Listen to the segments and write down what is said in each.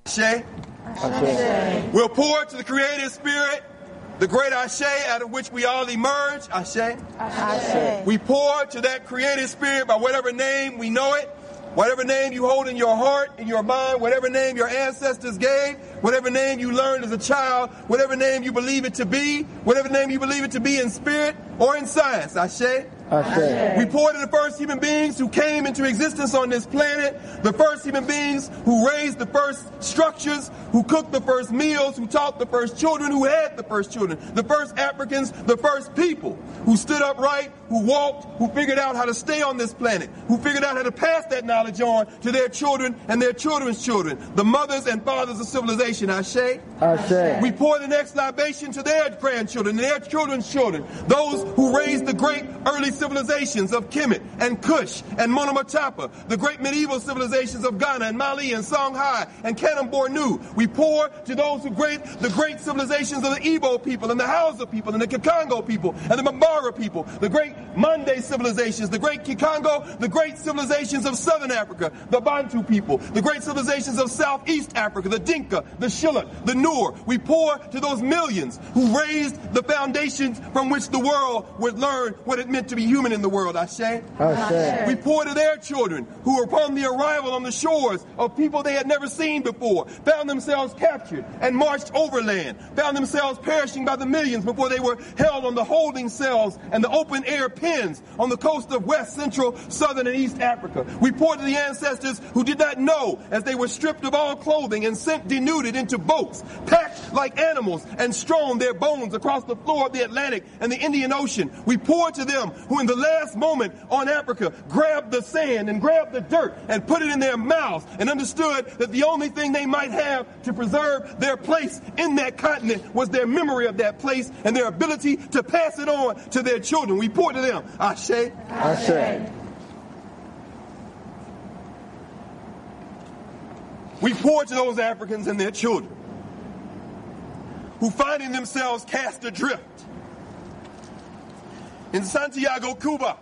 Ashe. Ashe. We'll pour to the creative spirit the great Ashe out of which we all emerge. Ashe. Ashe. We pour to that creative spirit by whatever name we know it, whatever name you hold in your heart, in your mind, whatever name your ancestors gave, whatever name you learned as a child, whatever name you believe it to be, whatever name you believe it to be in spirit or in science. Ashe. Ashe. We pour to the first human beings who came into existence on this planet, the first human beings who raised the first structures, who cooked the first meals, who taught the first children, who had the first children, the first Africans, the first people, who stood upright, who walked, who figured out how to stay on this planet, who figured out how to pass that knowledge on to their children and their children's children, the mothers and fathers of civilization. Ashe. Ashe. We pour the next libation to their grandchildren and their children's children, those who raised the great early civilizations of Kemet and Kush and Monomotapa, the great medieval civilizations of Ghana and Mali and Songhai and Kanem Bornu. We pour to those who the great civilizations of the Igbo people and the Hausa people and the Kikongo people and the Mambara people, the great Mande civilizations, the great Kikongo, the great civilizations of Southern Africa, the Bantu people, the great civilizations of Southeast Africa, the Dinka, the Shilluk, the Noor. We pour to those millions who raised the foundations from which the world would learn what it meant to be human in the world. Ashe. Ashe. We pour to their children who, upon the arrival on the shores of people they had never seen before, found themselves captured and marched overland, found themselves perishing by the millions before they were held on the holding cells and the open air pens on the coast of West, Central, Southern, and East Africa. We pour to the ancestors who did not know as they were stripped of all clothing and sent denuded into boats, packed like animals, and strewn their bones across the floor of the Atlantic and the Indian Ocean. We pour to them who in the last moment on Africa grabbed the sand and grabbed the dirt and put it in their mouths and understood that the only thing they might have to preserve their place in that continent was their memory of that place and their ability to pass it on to their children. We pour to them. Ashe. Ashe. We pour to those Africans and their children who finding themselves cast adrift in Santiago, Cuba,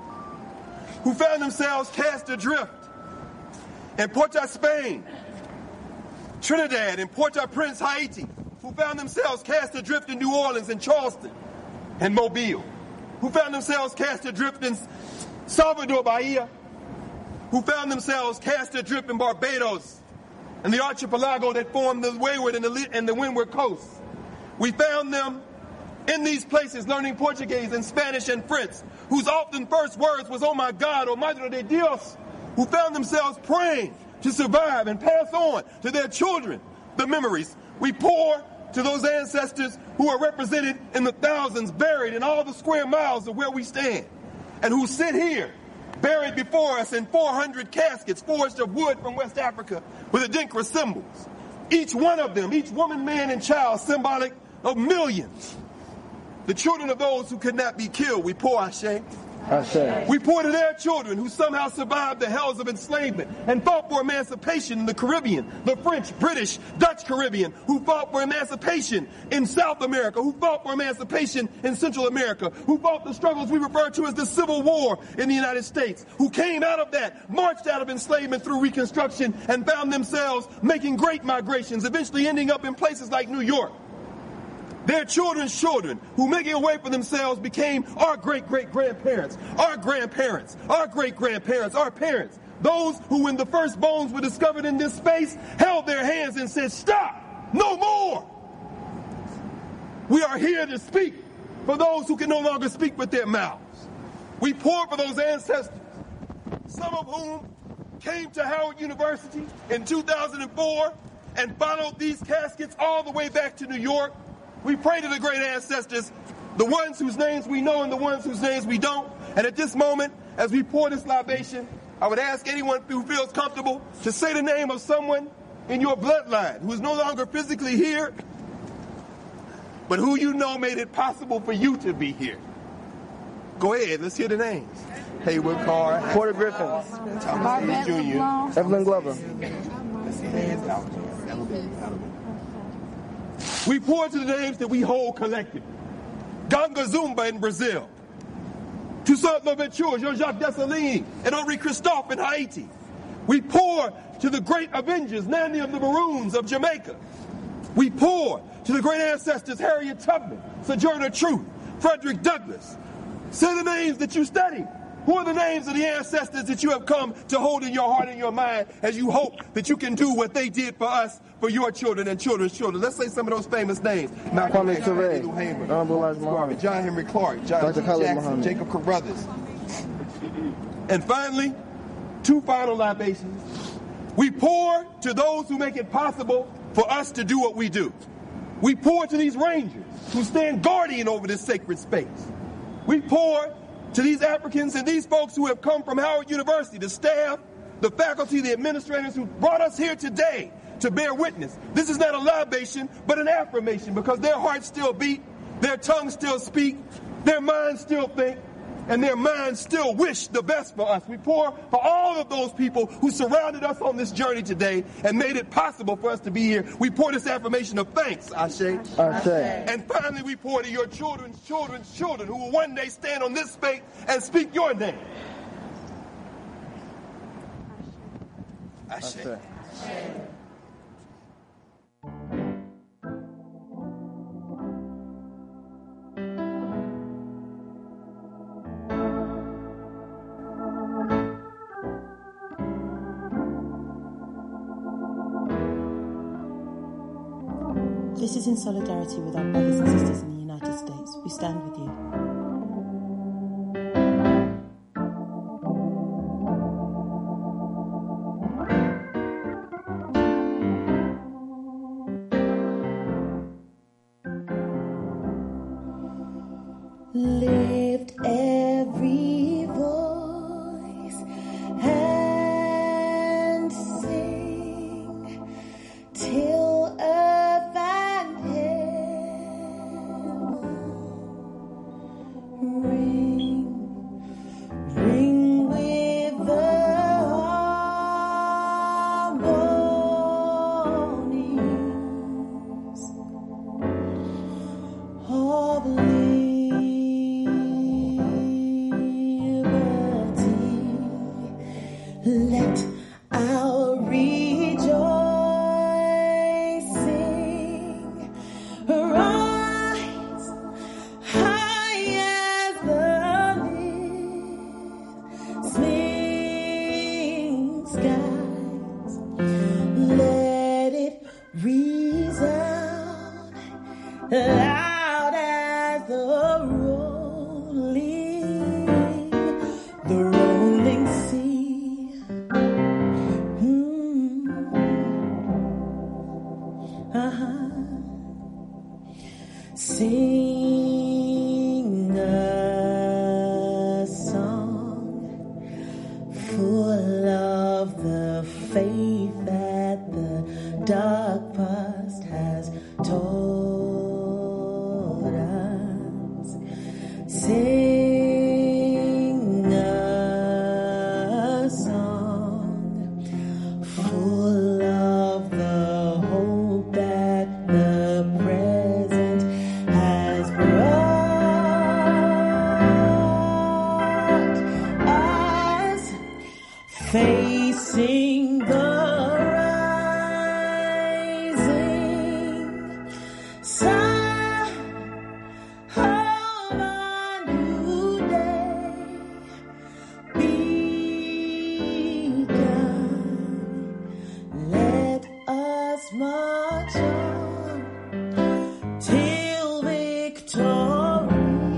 who found themselves cast adrift in Porto, Spain, Trinidad, and Port-au-Prince, Haiti, who found themselves cast adrift in New Orleans and Charleston and Mobile, who found themselves cast adrift in Salvador, Bahia, who found themselves cast adrift in Barbados and the archipelago that formed the wayward and the windward coast. We found them in these places learning Portuguese and Spanish and French, whose often first words was, "Oh my God, oh Madre de Dios," who found themselves praying to survive and pass on to their children the memories. We pour to those ancestors who are represented in the thousands buried in all the square miles of where we stand, and who sit here buried before us in 400 caskets forged of wood from West Africa with Adinkra symbols. Each one of them, each woman, man, and child, symbolic of millions. The children of those who could not be killed, we pour. Ashe. Ashe. We pour to their children who somehow survived the hells of enslavement and fought for emancipation in the Caribbean, the French, British, Dutch Caribbean, who fought for emancipation in South America, who fought for emancipation in Central America, who fought the struggles we refer to as the Civil War in the United States, who came out of that, marched out of enslavement through Reconstruction, and found themselves making great migrations, eventually ending up in places like New York. Their children's children, who making a way for themselves became our great-great-grandparents, our grandparents, our great-grandparents, our parents. Those who, when the first bones were discovered in this space, held their hands and said, "Stop! No more!" We are here to speak for those who can no longer speak with their mouths. We pour for those ancestors, some of whom came to Howard University in 2004 and followed these caskets all the way back to New York. We pray to the great ancestors, the ones whose names we know and the ones whose names we don't. And at this moment, as we pour this libation, I would ask anyone who feels comfortable to say the name of someone in your bloodline who is no longer physically here, but who you know made it possible for you to be here. Go ahead, let's hear the names. Haywood Carr, Porter Griffin, Thomas Jr., Evelyn Glover. We pour to the names that we hold collectively. Ganga Zumba in Brazil, Toussaint Louverture, Jean-Jacques Dessalines, and Henri Christophe in Haiti. We pour to the great Avengers, Nanny of the Maroons of Jamaica. We pour to the great ancestors, Harriet Tubman, Sojourner Truth, Frederick Douglass. Say the names that you study. Who are the names of the ancestors that you have come to hold in your heart and your mind as you hope that you can do what they did for us, for your children and children's children? Let's say some of those famous names. Malcolm X, Abdul Hamer, John Henry Clark, John G. Jackson, Jacob Carruthers. And finally, two final libations. We pour to those who make it possible for us to do what we do. We pour to these rangers who stand guardian over this sacred space. We pour to these Africans and these folks who have come from Howard University, the staff, the faculty, the administrators who brought us here today to bear witness. This is not a libation, but an affirmation, because their hearts still beat, their tongues still speak, their minds still think, and their minds still wish the best for us. We pour for all of those people who surrounded us on this journey today and made it possible for us to be here. We pour this affirmation of thanks, Ashe. Ashe. And finally, we pour to your children's children's children who will one day stand on this space and speak your name. Ashe. Ashe. This is in solidarity with our brothers and sisters in the United States. We stand with you. Lift every voice and sing till earth and heaven ring with the harmonies of let our rejoicing rise high as the listening skies. Let it resound loud as the rolling sea. Sing a song full of the faith that the dark past has taught us. Sing a song full of the hope that the present has brought us, facing the rising sun of a new day begun. Let us march on till victory.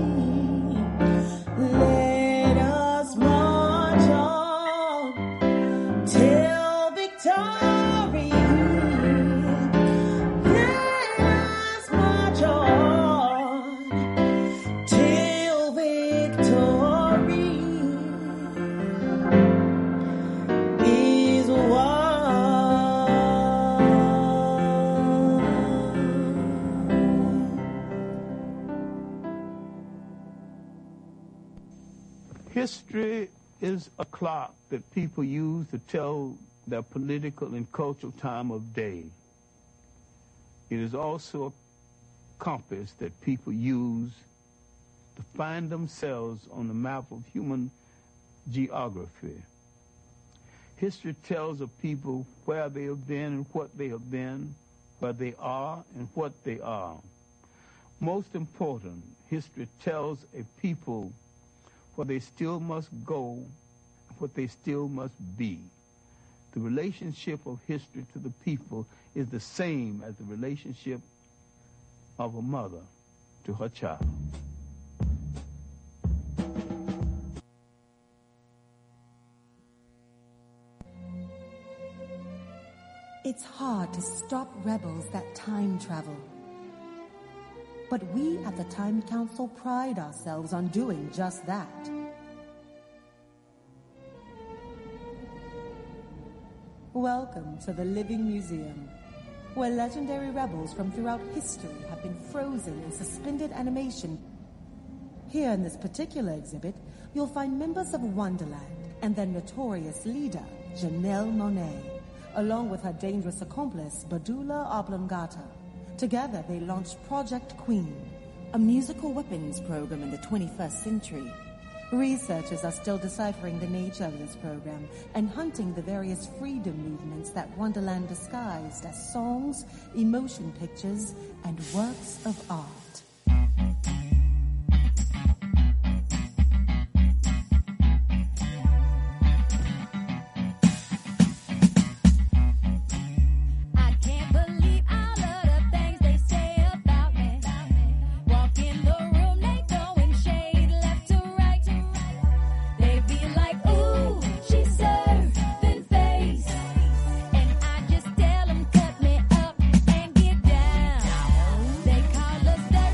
Let us march on till victory. Let us march on till victory is won. History is a clock that people use to tell their political and cultural time of day. It is also a compass that people use to find themselves on the map of human geography. History tells of people where they have been and what they have been, where they are and what they are. Most important, history tells a people where they still must go and what they still must be. The relationship of history to the people is the same as the relationship of a mother to her child. It's hard to stop rebels that time travel. But we at the Time Council pride ourselves on doing just that. Welcome to the Living Museum, where legendary rebels from throughout history have been frozen in suspended animation. Here in this particular exhibit, you'll find members of Wonderland and their notorious leader, Janelle Monáe, along with her dangerous accomplice, Badula Oblongata. Together, they launched Project Queen, a musical weapons program in the 21st century. Researchers are still deciphering the nature of this program and hunting the various freedom movements that Wonderland disguised as songs, emotion pictures, and works of art. They call us the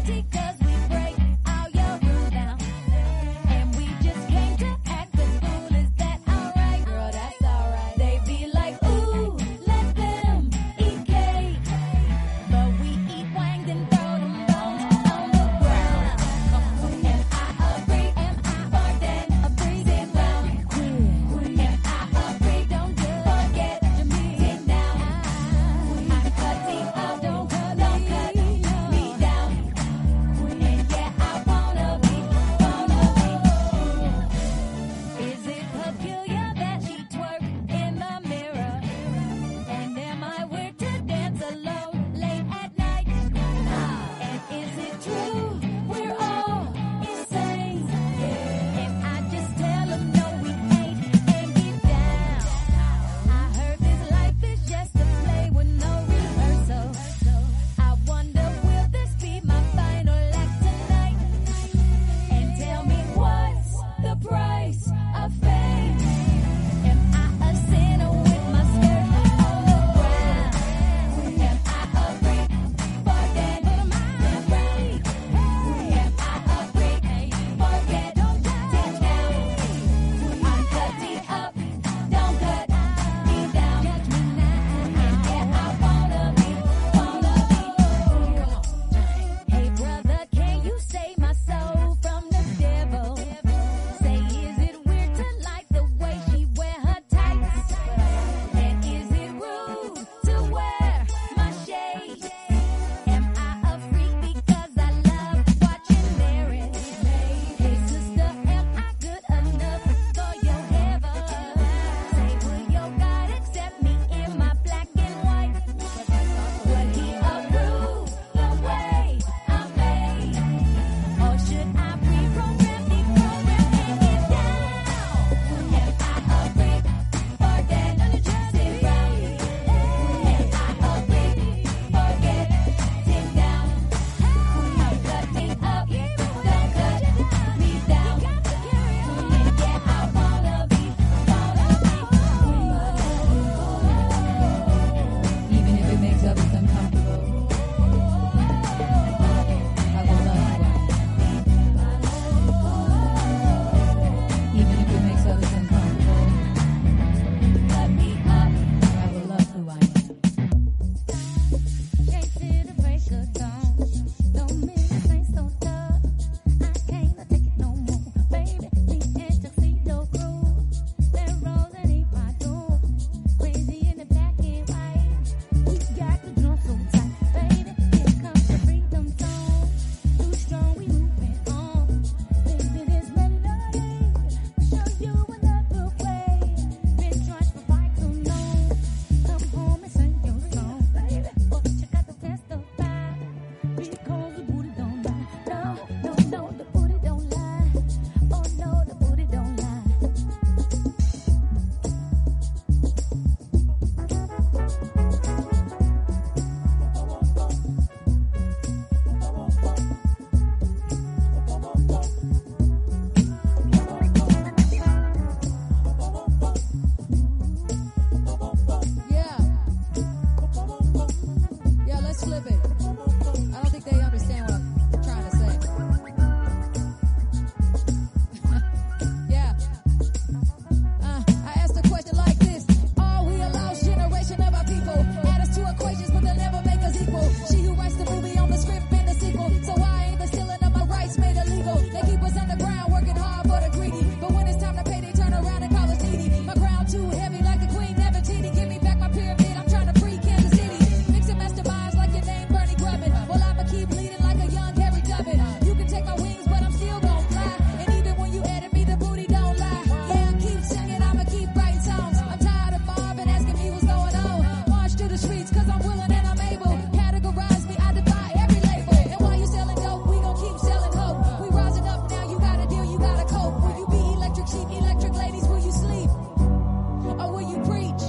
people. So I ain't been stealing up my rights made illegal. They keep us underground working hard for the greedy. But when it's time to pay, they turn around and call us needy. My crown too heavy like the Queen Nefertiti. Give me back my pyramid, I'm trying to free Kansas City. Mixing masterminds like your name Bernie Grubbin. Well, I'ma keep leading like a young Harry Dubbin. You can take my wings, but I'm still gon' fly. And even when you edit me, the booty don't lie. Yeah, keep singing, I'ma keep writing songs. I'm tired of Marvin asking me what's going on. March through the streets cause I'm willing and I'm able. Categorize me, I defy every label. And while you selling dope, we gon' keep selling hope. We rising up now, you gotta deal, you gotta cope. Will you be electric sheep, electric ladies, will you sleep? Or will you preach?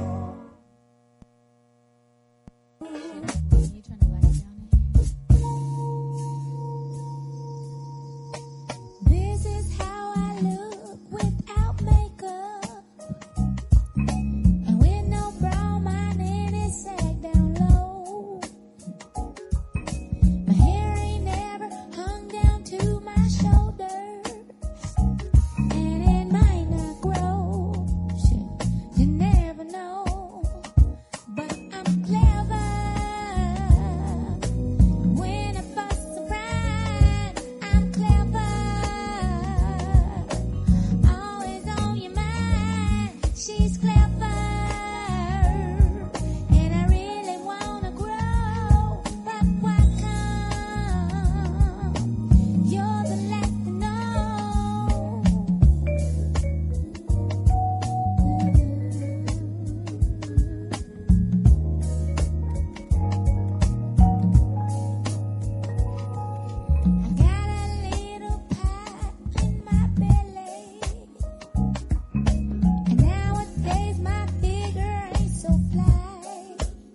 This is how I look without makeup, and with no brow, my man is sag down low. My hair ain't never hung down to my shoulders, and it might not grow. Shit, you never know, but I'm clever. When I bust a rhyme, I'm clever. Always on your mind, she's clever. And I really wanna grow, but why come? You're the last to know. I got a little pie in my belly, and nowadays my figure ain't so fly.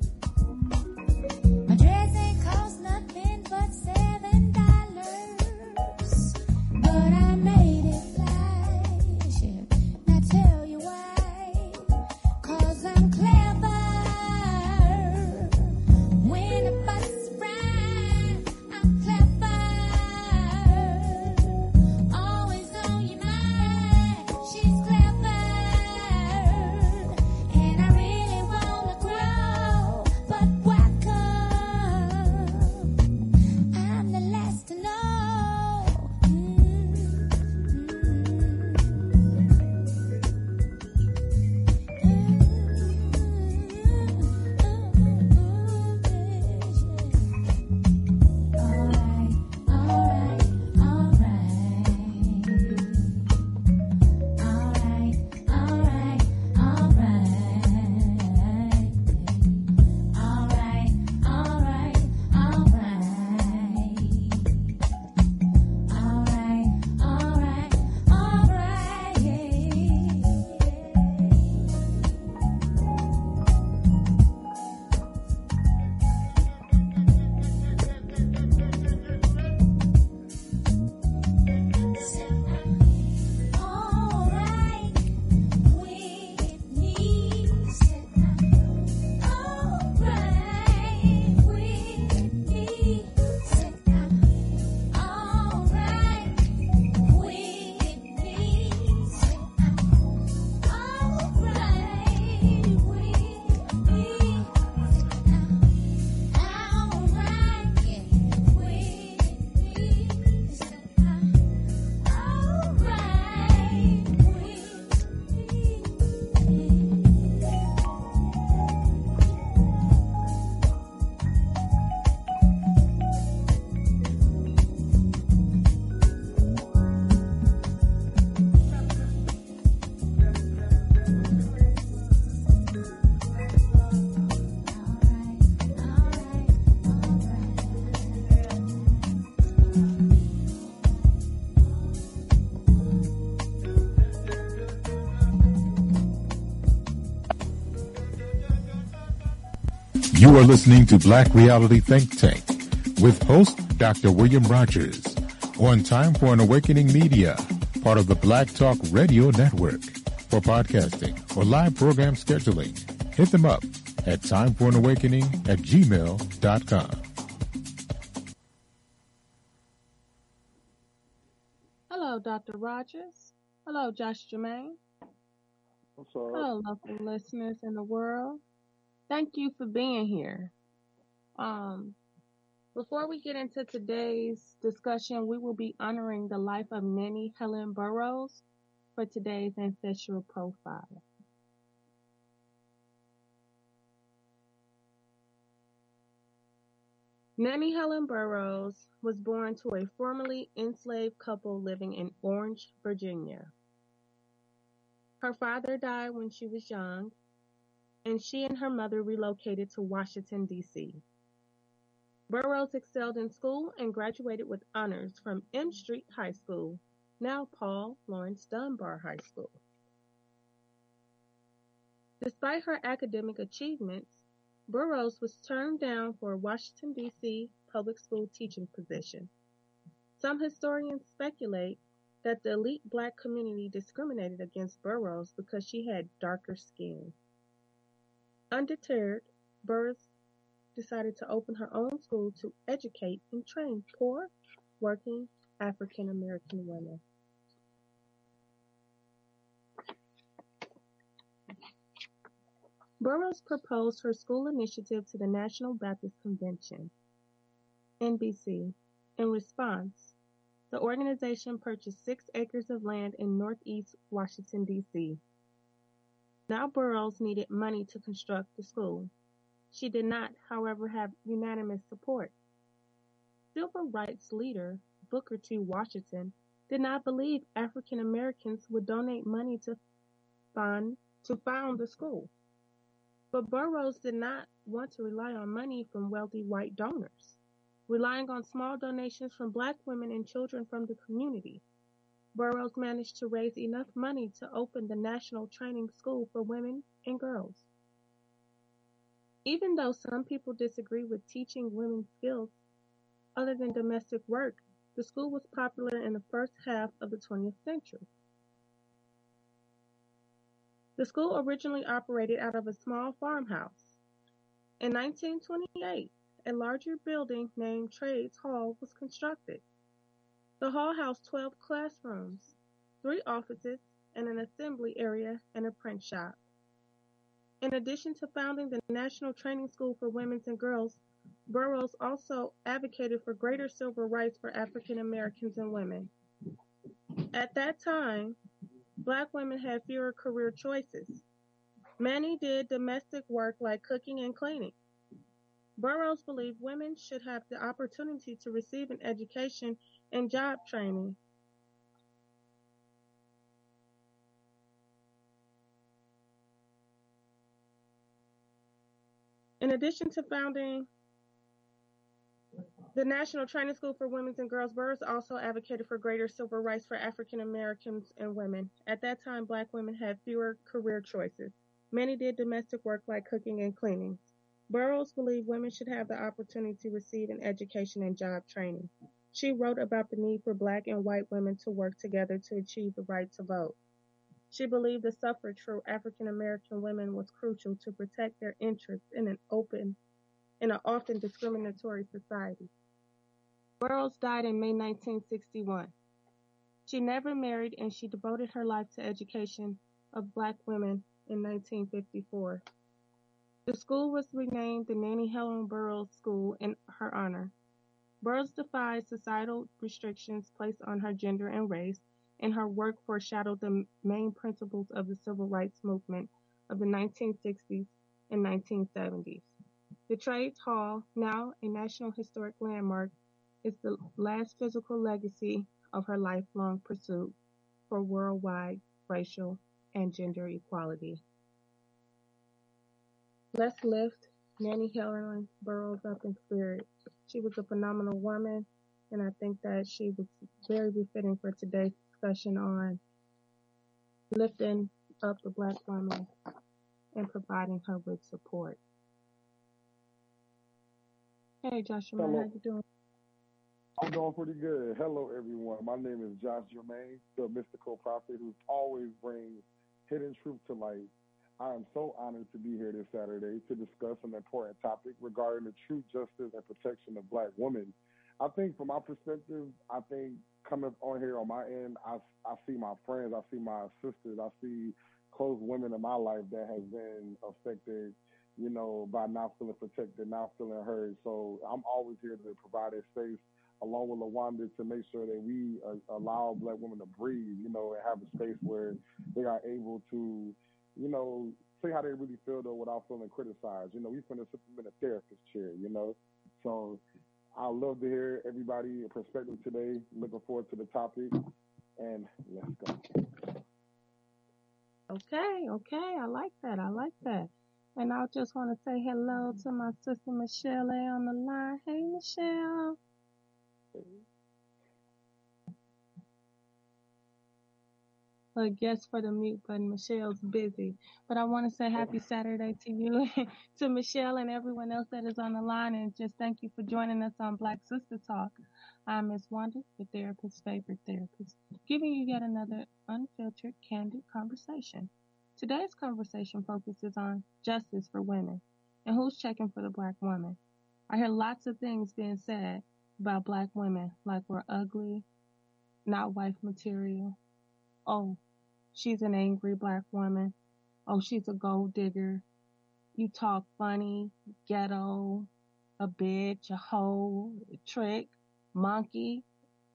My dress ain't cost nothing but $7, but I made it fly. Shit, now tell you why? 'Cause I'm clever. When I bust a rhyme, I'm clever. Always on your mind, she's clever. And I really wanna grow, but why come? I'm the last to know. You are listening to Black Reality Think Tank with host Dr. William Rogers on Time for an Awakening Media, part of the Black Talk Radio Network. For podcasting or live program scheduling, hit them up at timeforanawakening@gmail.com. Hello, Dr. Rogers. Hello, Josh Jermaine. Hello, local listeners in the world. Thank you for being here. Before we get into today's discussion, we will be honoring the life of Nannie Helen Burroughs for today's ancestral profile. Nannie Helen Burroughs was born to a formerly enslaved couple living in Orange, Virginia. Her father died when she was young, and she and her mother relocated to Washington, D.C. Burroughs excelled in school and graduated with honors from M Street High School, now Paul Laurence Dunbar High School. Despite her academic achievements, Burroughs was turned down for a Washington, D.C. public school teaching position. Some historians speculate that the elite black community discriminated against Burroughs because she had darker skin. Undeterred, Burroughs decided to open her own school to educate and train poor, working African American women. Burroughs proposed her school initiative to the National Baptist Convention, NBC. In response, the organization purchased 6 acres of land in northeast Washington, D.C. Now Burroughs needed money to construct the school. She did not, however, have unanimous support. Civil rights leader Booker T. Washington did not believe African Americans would donate money to found the school. But Burroughs did not want to rely on money from wealthy white donors, relying on small donations from black women and children from the community. Burroughs managed to raise enough money to open the National Training School for Women and Girls. Even though some people disagree with teaching women skills other than domestic work, the school was popular in the first half of the 20th century. The school originally operated out of a small farmhouse. In 1928, a larger building named Trades Hall was constructed. The hall housed 12 classrooms, 3 offices, and an assembly area and a print shop. In addition to founding the National Training School for Women and Girls, Burroughs also advocated for greater civil rights for African Americans and women. At that time, black women had fewer career choices. Many did domestic work like cooking and cleaning. Burroughs believed women should have the opportunity to receive an education and job training. In addition to founding the National Training School for Women and Girls, Burroughs also advocated for greater civil rights for African Americans and women. At that time, black women had fewer career choices. Many did domestic work like cooking and cleaning. Burroughs believed women should have the opportunity to receive an education and job training. She wrote about the need for black and white women to work together to achieve the right to vote. She believed the suffrage for African American women was crucial to protect their interests in an often discriminatory society. Burroughs died in May 1961. She never married, and she devoted her life to education of black women in 1954. The school was renamed the Nannie Helen Burroughs School in her honor. Burroughs defied societal restrictions placed on her gender and race, and her work foreshadowed the main principles of the civil rights movement of the 1960s and 1970s. The Trades Hall, now a National Historic Landmark, is the last physical legacy of her lifelong pursuit for worldwide racial and gender equality. Let's lift Nannie Helen Burroughs up in spirit. She was a phenomenal woman, and I think that she was very befitting for today's discussion on lifting up the black woman and providing her with support. Hey, Joshua, how you doing? I'm doing pretty good. Hello, everyone. My name is Josh Germain, the mystical prophet who always brings hidden truth to light. I am so honored to be here this Saturday to discuss an important topic regarding the true justice and protection of black women. I think from my perspective, I think coming on here on my end, I see my friends, I see my sisters, I see close women in my life that have been affected by not feeling protected, not feeling heard. So I'm always here to provide a space along with LaWanda to make sure that we allow Black women to breathe, and have a space where they are able to, say how they really feel though without feeling criticized. We finna sit them in a therapist chair, So I love to hear everybody's perspective today. Looking forward to the topic, and let's go. Okay. I like that. And I just want to say hello to my sister Michelle on the line. Hey, Michelle. I guess for the mute button, Michelle's busy. But I want to say happy Saturday to you, to Michelle and everyone else that is on the line. And just thank you for joining us on Black Sister Talk. I'm Miss Wanda, your therapist's favorite therapist, giving you yet another unfiltered, candid conversation. Today's conversation focuses on justice for women and who's checking for the Black woman. I hear lots of things being said about Black women, like we're ugly, not wife material. Oh, she's an angry Black woman. Oh, she's a gold digger. You talk funny, ghetto, a bitch, a hoe, a trick, monkey.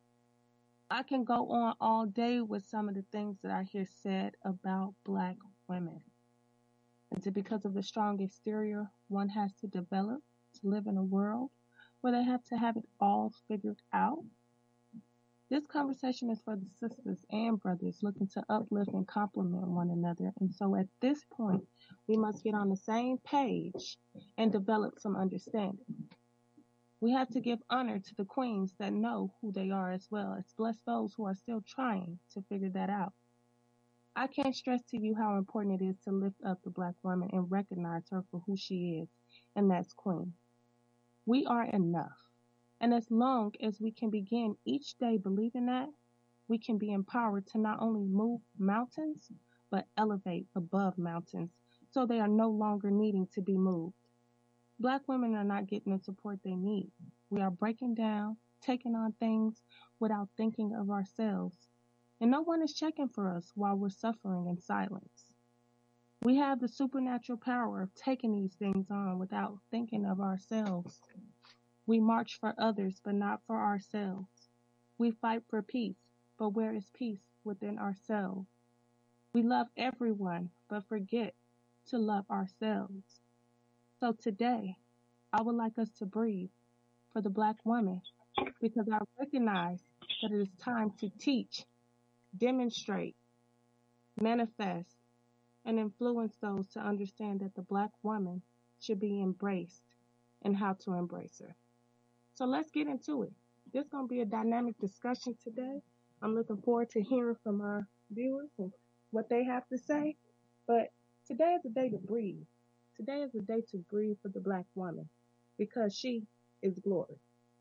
I can go on all day with some of the things that I hear said about Black women. Is it because of the strong exterior one has to develop to live in a world where they have to have it all figured out? This conversation is for the sisters and brothers looking to uplift and compliment one another. And so at this point, we must get on the same page and develop some understanding. We have to give honor to the queens that know who they are as well as bless those who are still trying to figure that out. I can't stress to you how important it is to lift up the Black woman and recognize her for who she is, and that's queen. We are enough. And as long as we can begin each day believing that, we can be empowered to not only move mountains, but elevate above mountains so they are no longer needing to be moved. Black women are not getting the support they need. We are breaking down, taking on things without thinking of ourselves. And no one is checking for us while we're suffering in silence. We have the supernatural power of taking these things on without thinking of ourselves. We march for others, but not for ourselves. We fight for peace, but where is peace within ourselves? We love everyone, but forget to love ourselves. So today, I would like us to breathe for the Black woman, because I recognize that it is time to teach, demonstrate, manifest, and influence those to understand that the Black woman should be embraced and how to embrace her. So let's get into it. This is going to be a dynamic discussion today. I'm looking forward to hearing from our viewers and what they have to say. But today is a day to breathe. Today is a day to breathe for the Black woman because she is glory.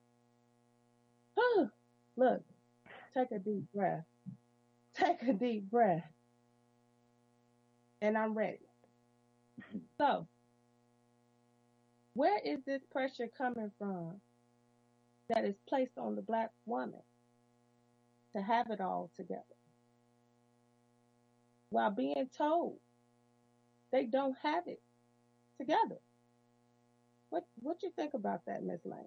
Look, take a deep breath. Take a deep breath. And I'm ready. So, where is this pressure coming from that is placed on the Black woman to have it all together while being told they don't have it together? What you think about that, Miss Lane?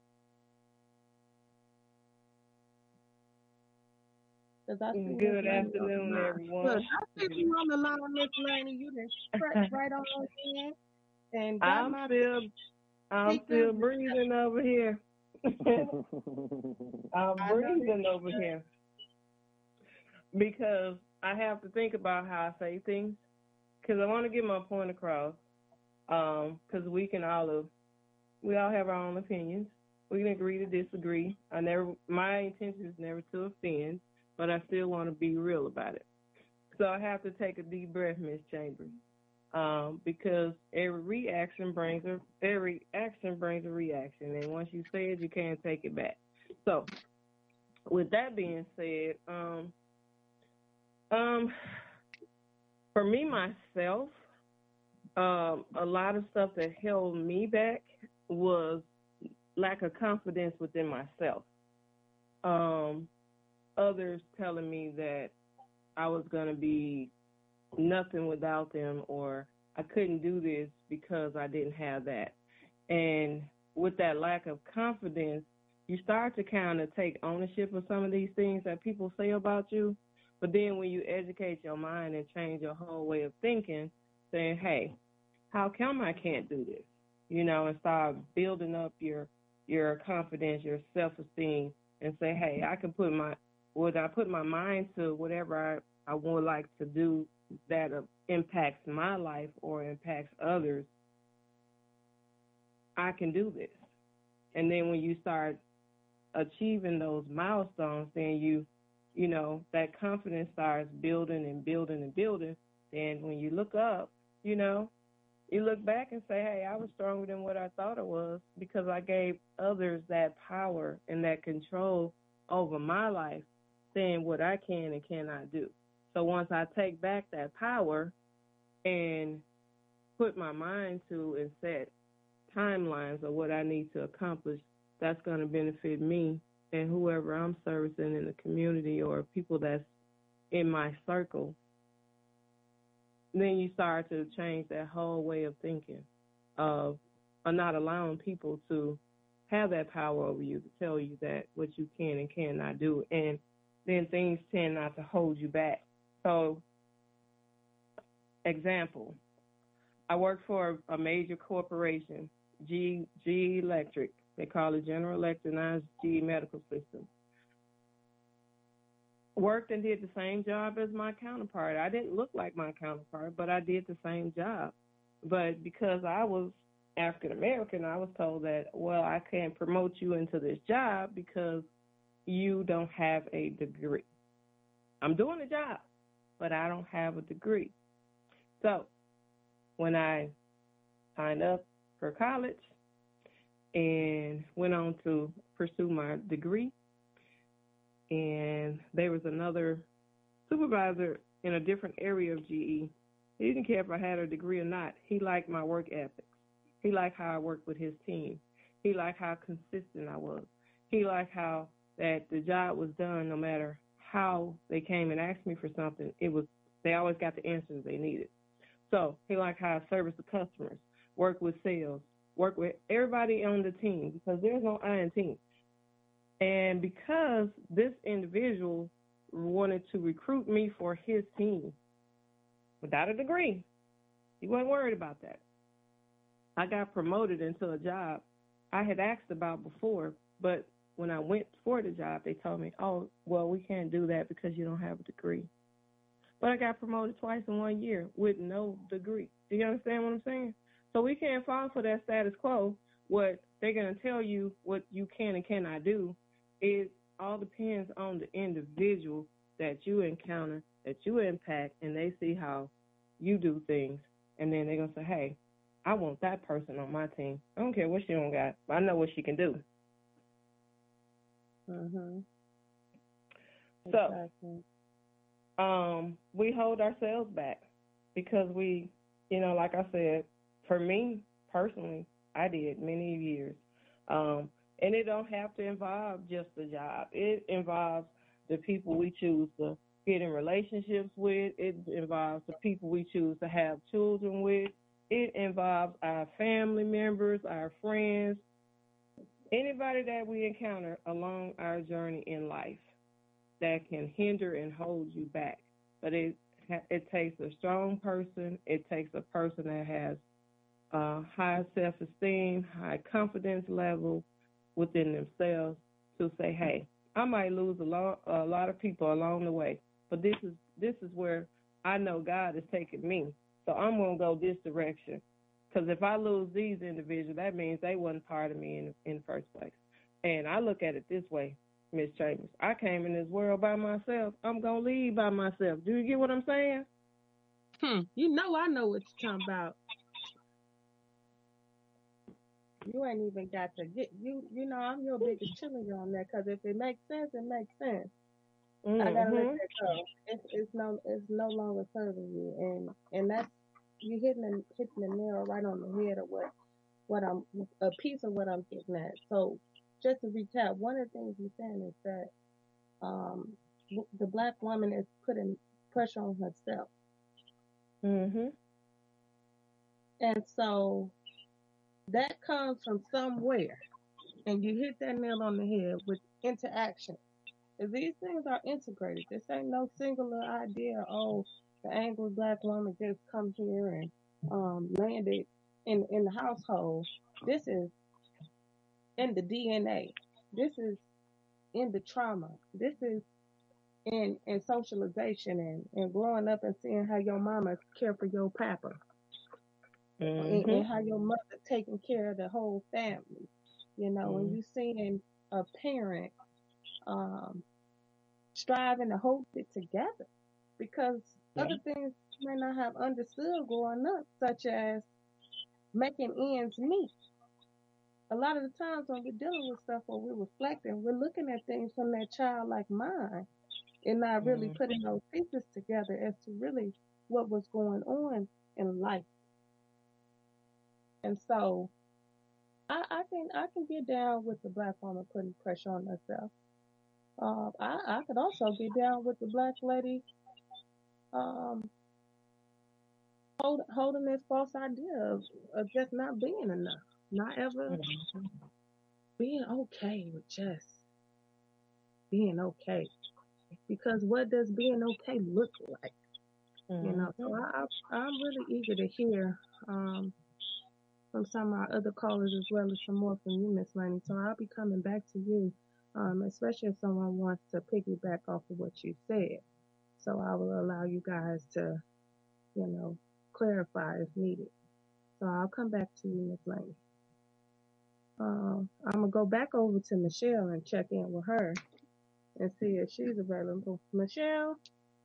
Good afternoon, everyone. Look, I see you on the line, Miss Lane. You done stretched right on in, and I'm still breathing over here. I'm breathing over here because I have to think about how I say things because I want to get my point across. Because we all have our own opinions. We can agree to disagree. My intention is never to offend, but I still want to be real about it. So I have to take a deep breath, Miss Chambers, because every action brings a reaction, and once you say it, you can't take it back. So, with that being said, for me myself, a lot of stuff that held me back was lack of confidence within myself. Others telling me that I was going to be nothing without them, or I couldn't do this because I didn't have that. And with that lack of confidence, you start to kind of take ownership of some of these things that people say about you. But then when you educate your mind and change your whole way of thinking, saying, hey, how come I can't do this? And start building up your confidence, your self-esteem, and say, hey, I can put my mind to whatever I would like to do that impacts my life or impacts others, I can do this. And then when you start achieving those milestones, then that confidence starts building and building and building. Then when you look up, you look back and say, hey, I was stronger than what I thought it was because I gave others that power and that control over my life, saying what I can and cannot do. So once I take back that power and put my mind to and set timelines of what I need to accomplish, that's going to benefit me and whoever I'm servicing in the community or people that's in my circle. Then you start to change that whole way of thinking of not allowing people to have that power over you to tell you that what you can and cannot do. And then things tend not to hold you back. So, example, I work for a major corporation, GE Electric. They call it General Electric, now it's GE Medical Systems. Worked and did the same job as my counterpart. I didn't look like my counterpart, but I did the same job. But because I was African American, I was told that, well, I can't promote you into this job because you don't have a degree. I'm doing the job, but I don't have a degree. So when I signed up for college and went on to pursue my degree, and there was another supervisor in a different area of GE. He didn't care if I had a degree or not. He liked my work ethics. He liked how I worked with his team. He liked how consistent I was. He liked how that the job was done no matter how they came and asked me for something. They always got the answers they needed. So he liked how I serviced the customers, worked with sales, worked with everybody on the team because there's no I in team. And because this individual wanted to recruit me for his team without a degree, he wasn't worried about that. I got promoted into a job I had asked about before, but when I went for the job, they told me, oh, well, we can't do that because you don't have a degree. But I got promoted twice in 1 year with no degree. Do you understand what I'm saying? So we can't fall for that status quo. What they're going to tell you what you can and cannot do. It all depends on the individual that you encounter, that you impact, and they see how you do things. And then they're going to say, hey, I want that person on my team. I don't care what she don't got, but I know what she can do. Mm-hmm. So, we hold ourselves back because we, like I said, for me personally, I did many years. And it don't have to involve just the job. It involves the people we choose to get in relationships with. It involves the people we choose to have children with. It involves our family members, our friends, anybody that we encounter along our journey in life that can hinder and hold you back. But it takes a strong person. It takes a person that has high self-esteem, high confidence level within themselves to say, hey, I might lose a lot of people along the way, but this is where I know God is taking me. So I'm going to go this direction. Because if I lose these individuals, that means they wasn't part of me in the first place. And I look at it this way, Miss Chambers. I came in this world by myself. I'm going to leave by myself. Do you get what I'm saying? You know I know what you're talking about. You ain't even got to get, I'm your biggest cheerleader on that because if it makes sense, it makes sense. Mm-hmm. I gotta let that go. It's no longer serving you, and that's you hitting the nail right on the head of what I'm a piece of what I'm getting at. So just to recap, one of the things you're saying is that the black woman is putting pressure on herself. Mm-hmm. And so that comes from somewhere. And you hit that nail on the head with interaction. These things are integrated. This ain't no singular idea. Oh, the angry black woman just come here and landed in the household. This is in the DNA. This is in the trauma. This is in socialization and growing up and seeing how your mama care for your papa and how your mother taking care of the whole family. You know, and you seeing a parent striving to hold it together because other things you may not have understood growing up, such as making ends meet. A lot of the times when we're dealing with stuff or we're reflecting, we're looking at things from that childlike mind and not really putting those pieces together as to really what was going on in life. And so I can get down with the black woman putting pressure on herself. I could also get down with the black lady holding this false idea of just not being enough, not ever being okay with just being okay. Because what does being okay look like? You know, so I'm really eager to hear from some of our other callers as well as some more from you, Miss Laney. So I'll be coming back to you, especially if someone wants to piggyback off of what you said. So I will allow you guys to, you know, clarify if needed. So I'll come back to you, Miss Laney. I'm gonna go back over to Michelle and check in with her and see if she's available. Michelle?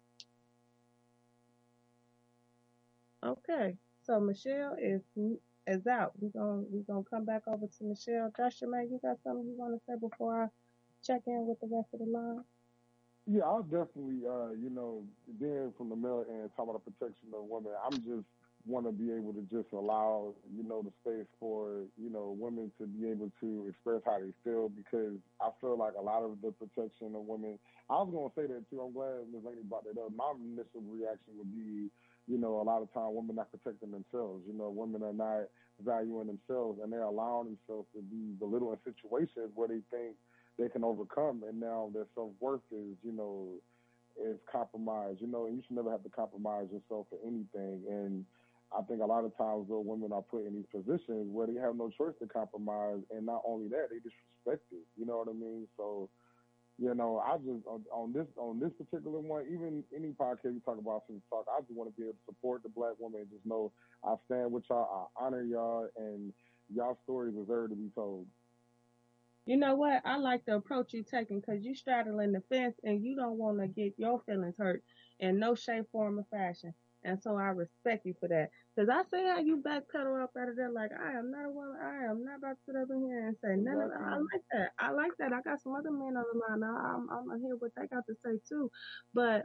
Okay. So Michelle is out. We're gonna come back over to Michelle. Joshua, man, you got something you want to say before I check in with the rest of the line? Yeah, I'll definitely, you know, being from the male end, talking about the protection of women, I'm just want to be able to just allow, you know, the space for, you know, women to be able to express how they feel, because I feel like a lot of the protection of women, I was going to say that too. I'm glad Ms. Laney brought that up. My initial reaction would be, you know, a lot of time women not protecting themselves. You know, women are not valuing themselves, and they're allowing themselves to be belittled in situations where they think they can overcome, and now their self-worth is, you know, is compromised, you know, and you should never have to compromise yourself for anything. And I think a lot of times, though, women are put in these positions where they have no choice to compromise, and not only that, they disrespected. You know what I mean? So, you know, I just on this particular one, even any podcast you talk about, since talk, I just want to be able to support the black woman and just know I stand with y'all, I honor y'all, and y'all stories deserve to be told. You know what? I like the approach you're taking because you straddling the fence and you don't want to get your feelings hurt in no shape, form, or fashion. And so I respect you for that. Because I see how you backpedal up out of there like, I am not a woman. I am not about to sit up in here and say none of that. I like that. I like that. I got some other men on the line. I'm going to hear what they got to say too. But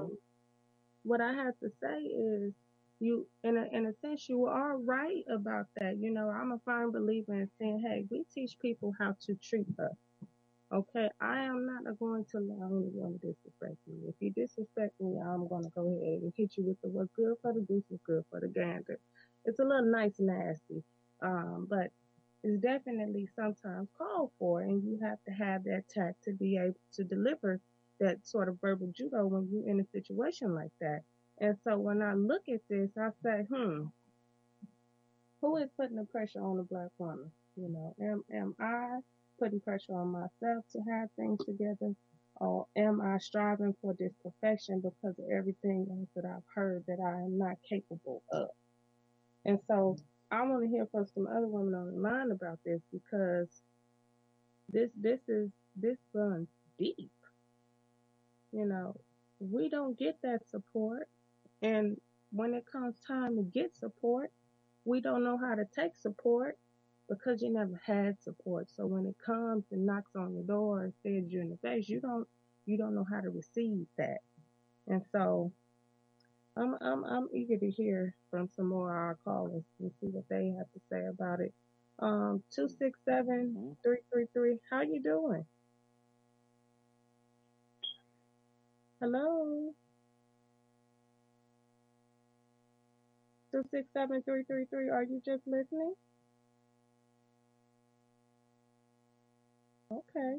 what I have to say is, you, in a sense, you are right about that. You know, I'm a firm believer in saying, hey, we teach people how to treat us. Okay, I am not going to allow anyone to disrespect me. If you disrespect me, I'm going to go ahead and hit you with the what's good for the goose is good for the gander. It's a little nice nasty, but it's definitely sometimes called for, and you have to have that tact to be able to deliver that sort of verbal judo when you're in a situation like that. And so when I look at this, I say, who is putting the pressure on the black woman? You know, am I putting pressure on myself to have things together? Or am I striving for this perfection because of everything else that I've heard that I am not capable of? And so I want to hear from some other women on the line about this, because this runs deep. You know, we don't get that support. And when it comes time to get support, we don't know how to take support because you never had support. So when it comes and knocks on your door and stares you in the face, you don't know how to receive that. And so I'm eager to hear from some more of our callers and see what they have to say about it. 267-333. How you doing? Hello. 267-333. Are you just listening? Okay.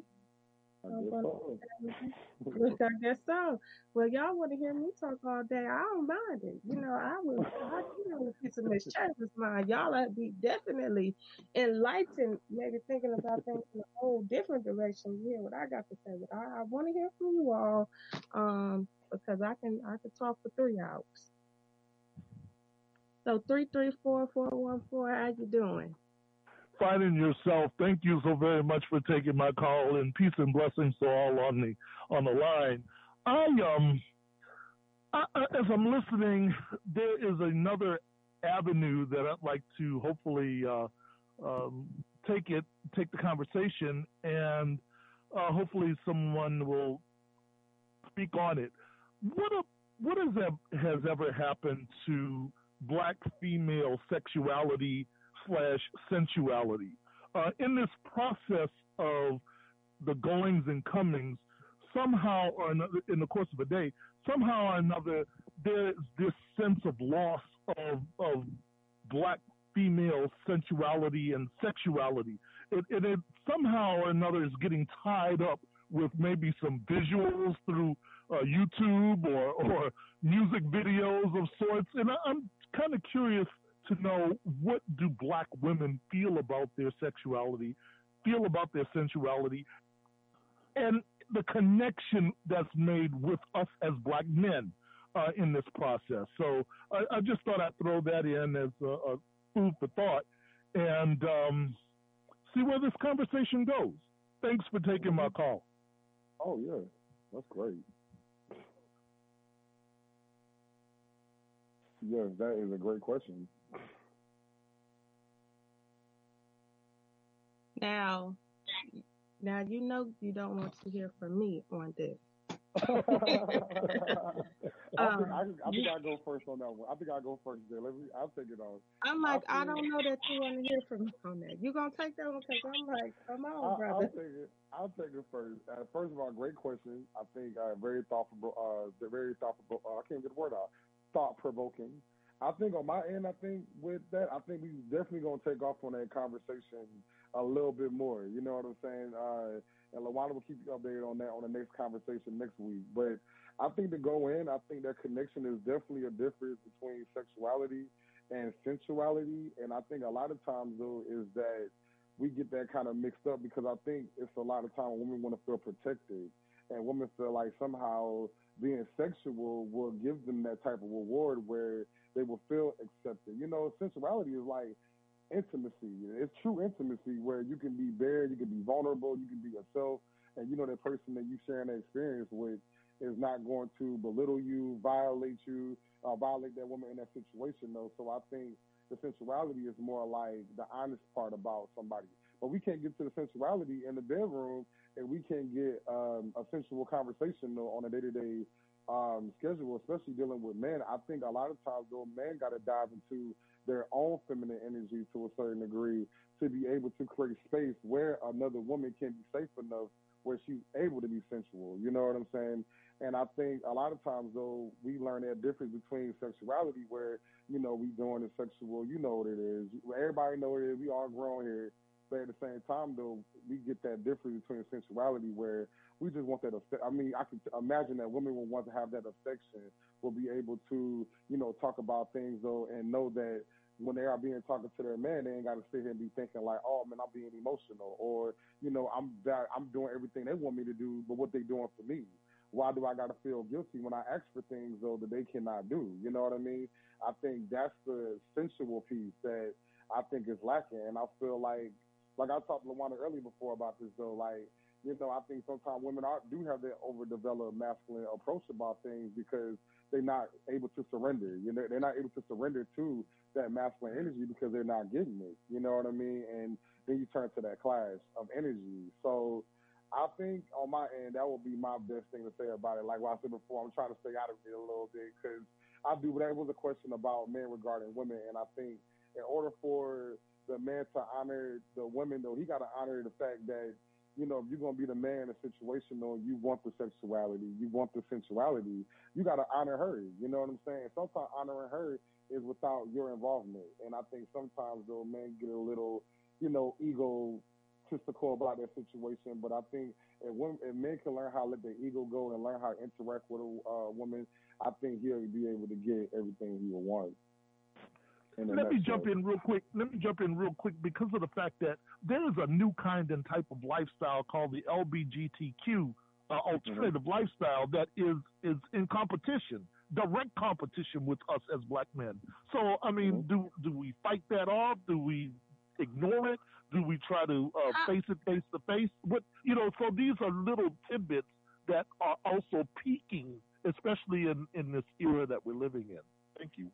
I guess so. Well, y'all want to hear me talk all day? I don't mind it. I do a piece of Miss Church's mind. Y'all would be definitely enlightened, maybe thinking about things in a whole different direction. You hear what I got to say, but I want to hear from you all, because I can talk for 3 hours. So 334-414, how you doing? Finding yourself. Thank you so very much for taking my call, and peace and blessings to all on the line. As I'm listening, there is another avenue that I'd like to hopefully take the conversation, and hopefully someone will speak on it. What has ever happened to Black female sexuality / sensuality in this process of the goings and comings? Somehow or another, in the course of a day, somehow or another, there's this sense of loss of Black female sensuality and sexuality. It somehow or another is getting tied up with maybe some visuals through YouTube or music videos of sorts. And I'm kind of curious to know, what do Black women feel about their sexuality, feel about their sensuality, and the connection that's made with us as Black men in this process. So I just thought I'd throw that in as a food for thought and see where this conversation goes. Thanks for taking my call. Oh, yeah. That's great. Yes, that is a great question. Now you don't want to hear from me on this. I think I'll go first on that one. I think I'll go first there. I'll take it on. I'm like, I don't know that you want to hear from me on that. You gonna take that one? Because I'm like, come on, brother. I'll take it first. First of all, great question. I think very thoughtful. I can't get the word out. Thought provoking. I think on my end, with that, I think we definitely gonna take off on that conversation a little bit more. You know what I'm saying? And LaWanda will keep you updated on that on the next conversation next week. But I think to go in, I think that connection is definitely a difference between sexuality and sensuality. And I think a lot of times, though, is that we get that kind of mixed up, because I think it's a lot of time women want to feel protected, and women feel like somehow being sexual will give them that type of reward where they will feel accepted. Sensuality is like intimacy. It's true intimacy where you can be bare, you can be vulnerable, you can be yourself, and that person that you sharing that experience with is not going to belittle you, violate that woman in that situation, though. So I think the sensuality is more like the honest part about somebody. But we can't get to the sensuality in the bedroom, and we can't get a sensual conversation, though, on a day-to-day schedule, especially dealing with men. I think a lot of times, though, men got to dive into their own feminine energy to a certain degree to be able to create space where another woman can be safe enough where she's able to be sensual. You know what I'm saying? And I think a lot of times, though, we learn that difference between sexuality where, we doing the sexual, you know what it is. Everybody know what it is. We all grown here. But at the same time, though, we get that difference between sensuality where we just want that. I can imagine that women will want to have that affection, will be able to, talk about things, though, and know that when they are being talking to their man, they ain't got to sit here and be thinking like, oh, man, I'm being emotional, or, I'm doing everything they want me to do, but what they doing for me? Why do I got to feel guilty when I ask for things, though, that they cannot do? You know what I mean? I think that's the sensual piece that I think is lacking. And I feel like I talked to LaWanda earlier before about this, though, like, I think sometimes women do have that overdeveloped masculine approach about things because they're not able to surrender. They're not able to surrender to that masculine energy because they're not getting it. You know what I mean? And then you turn to that clash of energy. So I think on my end, that would be my best thing to say about it. Like what I said before, I'm trying to stay out of it a little bit because that was a question about men regarding women. And I think in order for the man to honor the women, though, he got to honor the fact that you know, if you're gonna be the man in a situation knowing you want the sexuality, you want the sensuality, you gotta honor her. You know what I'm saying? Sometimes honoring her is without your involvement. And I think sometimes though men get a little, you know, egotistical about that situation. But I think if men can learn how to let their ego go and learn how to interact with a woman, I think he'll be able to get everything he will want. Let me jump in real quick. Because of the fact that there is a new kind and type of lifestyle called the LBGTQ alternative lifestyle that is in competition, direct competition with us as black men. So, I mean, do we fight that off? Do we ignore it? Do we try to face it face to face? But, you know, so these are little tidbits that are also peaking, especially in this era that we're living in. Thank you.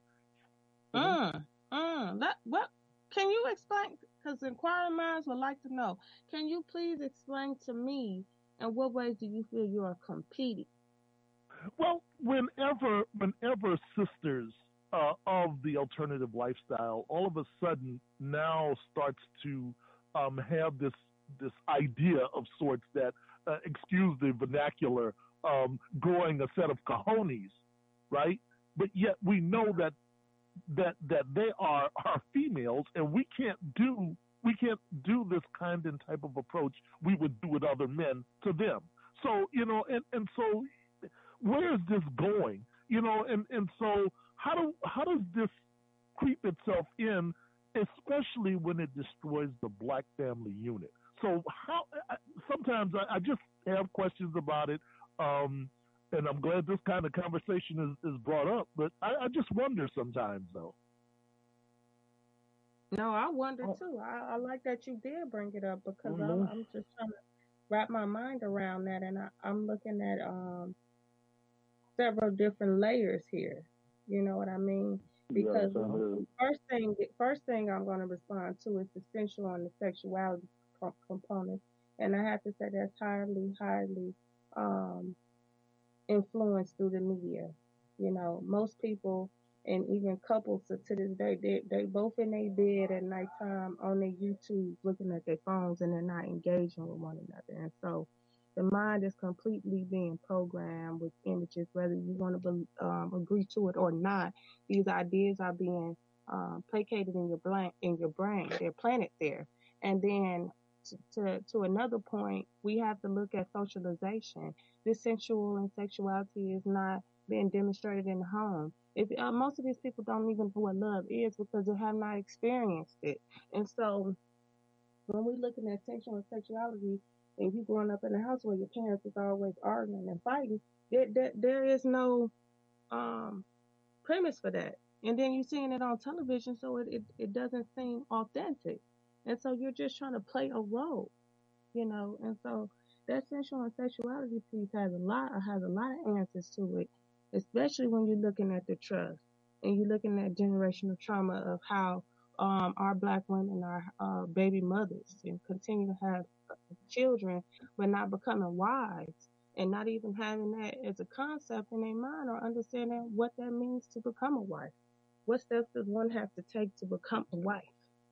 What can you explain? Because inquiring minds would like to know. Can you please explain to me in what ways do you feel you are competing? Well, whenever sisters of the alternative lifestyle all of a sudden now starts to have this idea of sorts that, excuse the vernacular, growing a set of cojones, right? But yet we know that they are females, and we can't do this kind and type of approach we would do with other men to them. So, you know, and so where is this going? You know, and so how does this creep itself in, especially when it destroys the black family unit? So sometimes I just have questions about it. And I'm glad this kind of conversation is brought up, but I just wonder sometimes, though. No, I wonder too. I like that you did bring it up because I'm just trying to wrap my mind around that, and I'm looking at several different layers here. You know what I mean? Because first thing I'm going to respond to is the sensual and the sexuality component, and I have to say that's highly influenced through the media. You know, most people and even couples to this day, they both in their bed at nighttime on their YouTube looking at their phones, and they're not engaging with one another. And so the mind is completely being programmed with images, whether you want to agree to it or not. These ideas are being placated in your brain. They're planted there. And then to another point, we have to look at socialization. This sensual and sexuality is not being demonstrated in the home. Most of these people don't even know what love is because they have not experienced it. And so when we're looking at sexual and sexuality, and you growing up in a house where your parents is always arguing and fighting, there is no premise for that. And then you're seeing it on television, so it doesn't seem authentic. And so you're just trying to play a role, you know. And so that sensual and sexuality piece has a lot of answers to it, especially when you're looking at the trust and you're looking at generational trauma of how our black women are baby mothers and continue to have children but not becoming wives and not even having that as a concept in their mind or understanding what that means to become a wife. What steps does one have to take to become a wife?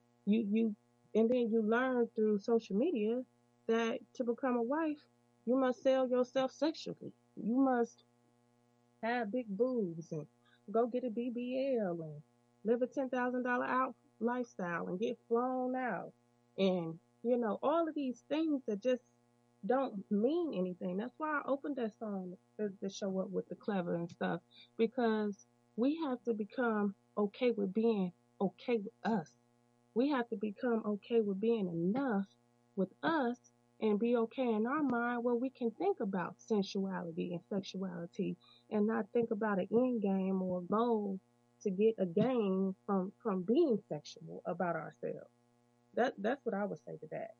And then you learn through social media that to become a wife, you must sell yourself sexually. You must have big boobs and go get a BBL and live a $10,000 out lifestyle and get flown out. And, you know, all of these things that just don't mean anything. That's why I opened that song to show up with the clever and stuff, because we have to become okay with being okay with us. We have to become okay with being enough with us and be okay in our mind where we can think about sensuality and sexuality and not think about an end game or a goal to get a gain from being sexual about ourselves. That's what I would say to that.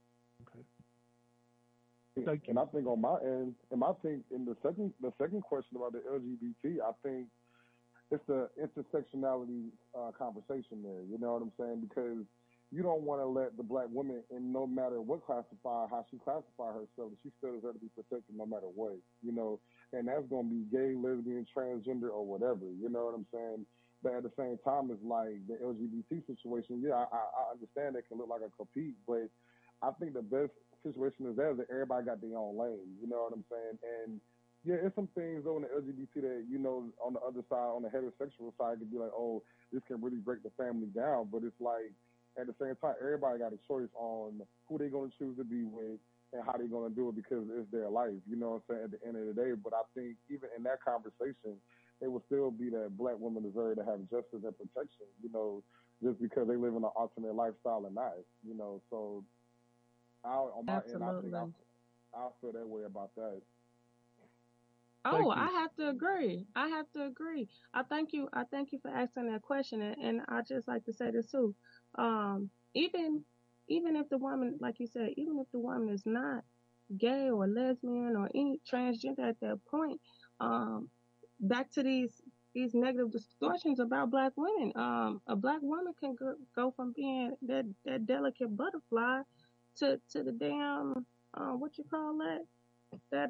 Okay. And I think on my end, and I think in the second question about the LGBT, I think it's the intersectionality conversation there. You know what I'm saying? Because you don't want to let the black woman, in no matter what how she classify herself, she still deserves to be protected no matter what. You know, and that's gonna be gay, lesbian, transgender, or whatever. You know what I'm saying? But at the same time, it's like the LGBT situation. Yeah, I understand it can look like a compete, but I think the best situation is that everybody got their own lane. You know what I'm saying? And yeah, it's some things though in the LGBT that on the other side, on the heterosexual side, could be like, oh, this can really break the family down. But it's like at the same time, everybody got a choice on who they're going to choose to be with and how they're going to do it because it's their life. You know what I'm saying? At the end of the day, but I think even in that conversation, it will still be that black women deserve to have justice and protection. Just because they live in an alternate lifestyle and not. So on my end, I think I'll feel that way about that. Oh, I have to agree. I thank you for asking that question, and I just like to say this too. Even if the woman, like you said, even if the woman is not gay or lesbian or any transgender at that point, back to these negative distortions about black women. A black woman can go from being that delicate butterfly to the damn what you call that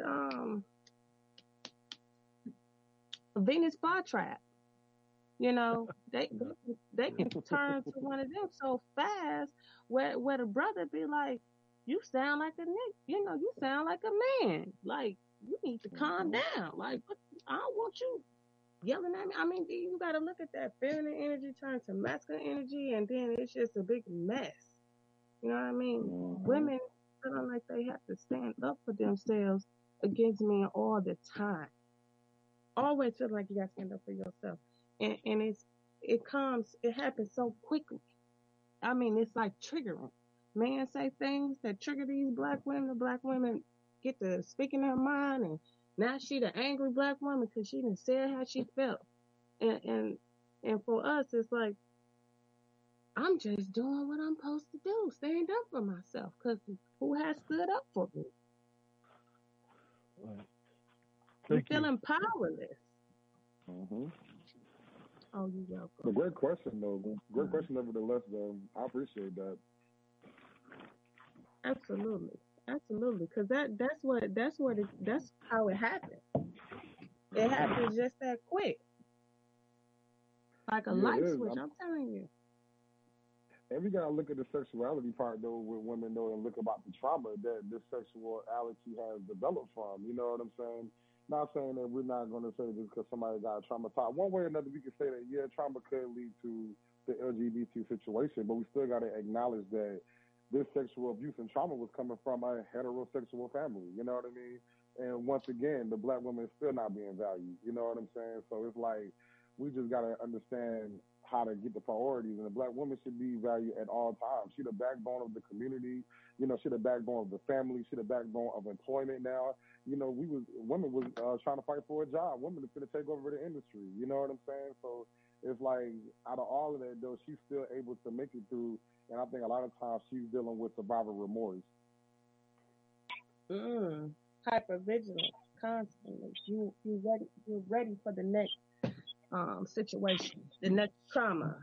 Venus flytrap. They can turn to one of them so fast where the brother be like, you sound like a nigga, you sound like a man. Like, you need to calm down. Like, I don't want you yelling at me. I mean, you got to look at that feminine energy turn to masculine energy, and then it's just a big mess. You know what I mean? Women feeling like they have to stand up for themselves against men all the time. Always feeling like you got to stand up for yourself. And it happens so quickly. I mean, it's like triggering. Men say things that trigger these black women. The black women get to speaking their mind, and now she the angry black woman because she done said how she felt. And for us, it's like, I'm just doing what I'm supposed to do, stand up for myself, because who has stood up for me? You're feeling powerless. Mm-hmm. Oh, you're welcome. A great question, though. Great question, nevertheless, though. I appreciate that. Absolutely, because that's how it happened. It happens just that quick, like a light switch. I'm telling you. And we gotta look at the sexuality part though with women though, and look about the trauma that this sexuality has developed from. You know what I'm saying? Not saying that we're not going to say this because somebody got traumatized. One way or another, we can say that, yeah, trauma could lead to the LGBT situation, but we still got to acknowledge that this sexual abuse and trauma was coming from a heterosexual family. You know what I mean? And once again, the black woman is still not being valued. You know what I'm saying? So it's like we just got to understand how to get the priorities, and the black woman should be valued at all times. She's the backbone of the community. She's the backbone of the family. She's the backbone of employment now. Women was trying to fight for a job. Women are going to take over the industry. You know what I'm saying? So it's like, out of all of that, though, she's still able to make it through. And I think a lot of times she's dealing with survivor remorse. Hypervigilant, constantly. You're ready for the next situation, the next trauma.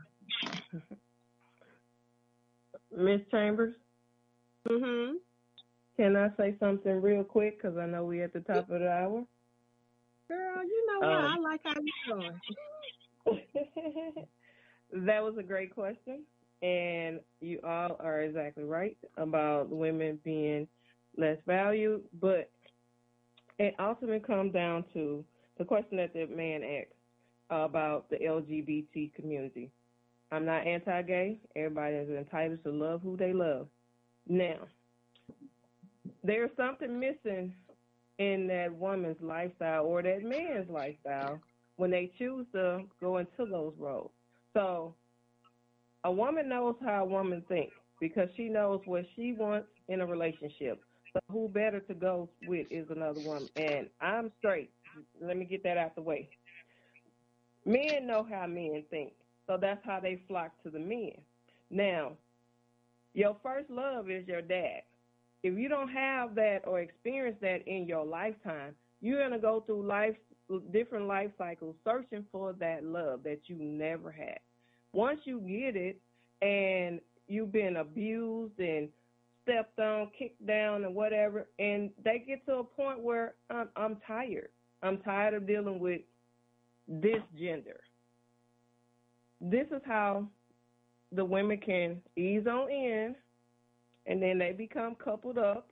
Miss Chambers? Mm-hmm. Can I say something real quick? Because I know we're at the top of the hour. Girl, you know what? I like how you're doing. That was a great question. And you all are exactly right about women being less valued. But it ultimately comes down to the question that the man asked about the LGBT community. I'm not anti-gay. Everybody is entitled to love who they love. Now, there's something missing in that woman's lifestyle or that man's lifestyle when they choose to go into those roles. So a woman knows how a woman thinks because she knows what she wants in a relationship. So who better to go with is another woman. And I'm straight. Let me get that out the way. Men know how men think. So that's how they flock to the men. Now, your first love is your dad. If you don't have that or experience that in your lifetime, you're going to go through different life cycles searching for that love that you never had. Once you get it and you've been abused and stepped on, kicked down and whatever, and they get to a point where I'm tired. I'm tired of dealing with this gender. This is how the women can ease on in, and then they become coupled up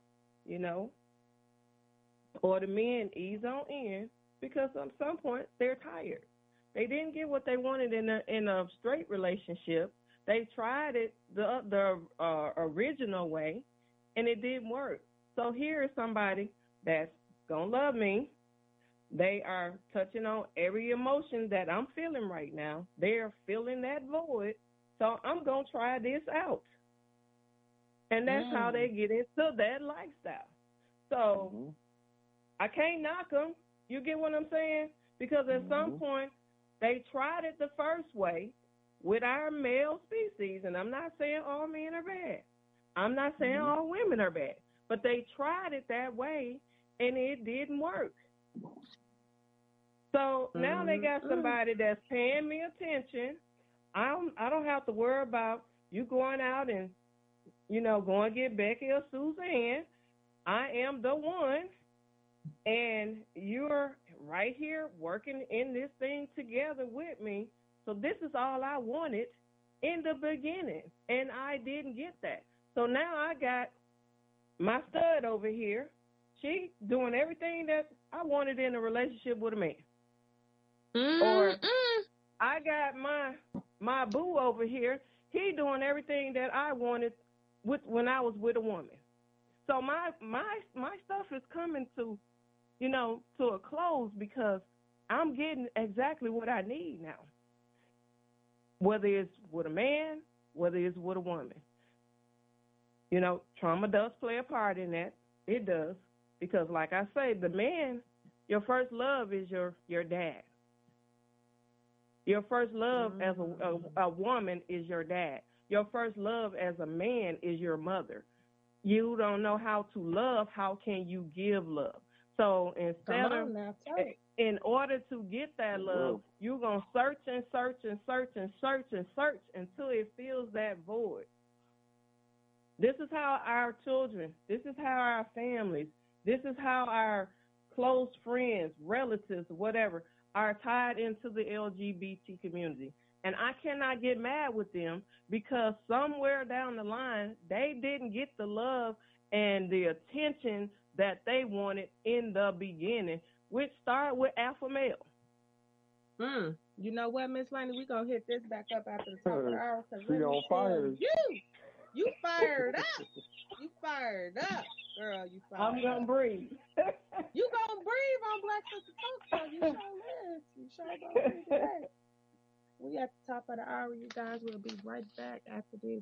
you know, or the men ease on in because at some point they're tired. They didn't get what they wanted in a straight relationship. They tried it the original way, and it didn't work. So here is somebody that's gonna love me. They are touching on every emotion that I'm feeling right now. They're filling that void. So I'm gonna try this out, and that's how they get into that lifestyle. So I can't knock them. You get what I'm saying? Because at some point they tried it the first way with our male species, and I'm not saying all men are bad. I'm not saying all women are bad, but they tried it that way, and it didn't work. So now they got somebody that's paying me attention. I don't have to worry about you going out and, you know, going to get Becky or Suzanne. I am the one, and you're right here working in this thing together with me. So this is all I wanted in the beginning, and I didn't get that. So now I got my stud over here. She doing everything that I wanted in a relationship with a man. Or I got my boo over here. He doing everything that I wanted when I was with a woman. So my stuff is coming to, you know, to a close because I'm getting exactly what I need now. Whether it's with a man, whether it's with a woman. You know, trauma does play a part in that. It does. Because like I say, the man, your first love is your dad. Your first love as a woman is your dad. Your first love as a man is your mother. You don't know how to love. How can you give love? So instead of, in order to get that love, you're going to search and search and search and search and search until it fills that void. This is how our children, this is how our families, this is how our close friends, relatives, whatever, are tied into the LGBT community. And I cannot get mad with them because somewhere down the line, they didn't get the love and the attention that they wanted in the beginning, which started with alpha male. You know what, Miss Laney? We're going to hit this back up after the top of the hour. She on fire. You fired up. You fired up, girl. You fired I'm going to breathe. You going to breathe on Black Sister Talk Show. You sure is. You sure going to breathe today. We at the top of the hour, you guys. We'll be right back after this.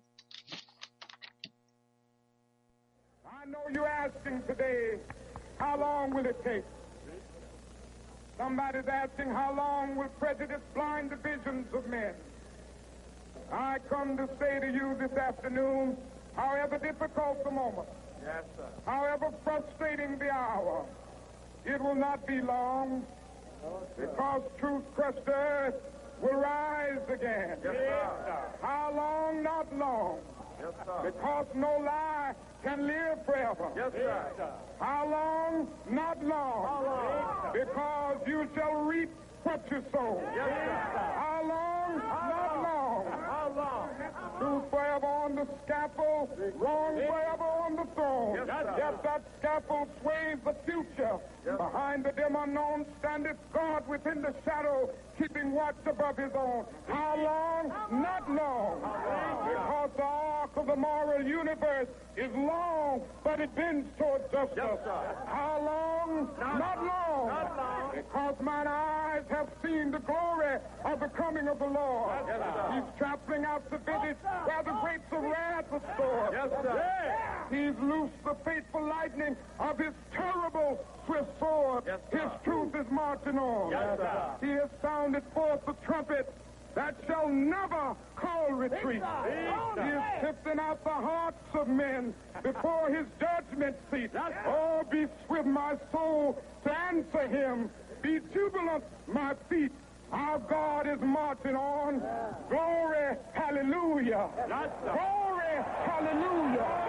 I know you're asking today, how long will it take? Somebody's asking, how long will prejudice blind the visions of men? I come to say to you this afternoon, however difficult the moment, yes, sir, however frustrating the hour, it will not be long, because truth crushed earth will rise again. Yes, sir. How long? Not long. Yes, sir. Because no lie can live forever. Yes, sir. How long? Not long. How long? Because you shall reap what you sow. Yes, sir. How long? Not long. How long? Truth forever on the scaffold, wrong forever on the throne. Yes, that scaffold sways the future. Behind the dim unknown standeth God within the shadow, keeping watch above his own. How long? Not long. Because the arc of the moral universe is long, but it bends toward justice. How long? Not long. Because mine eyes have seen the glory of the coming of the Lord. He's trampling out the village where the grapes of wrath are stored. He's loosed the fateful lightning of his terrible swift sword. His truth is marching on. He has sounded forth the trumpet that shall never call retreat. He is sifting out the hearts of men before his judgment seat. Oh, be swift, my soul, to answer him. Be jubilant, my feet. Our God is marching on. Glory, hallelujah. Glory, hallelujah.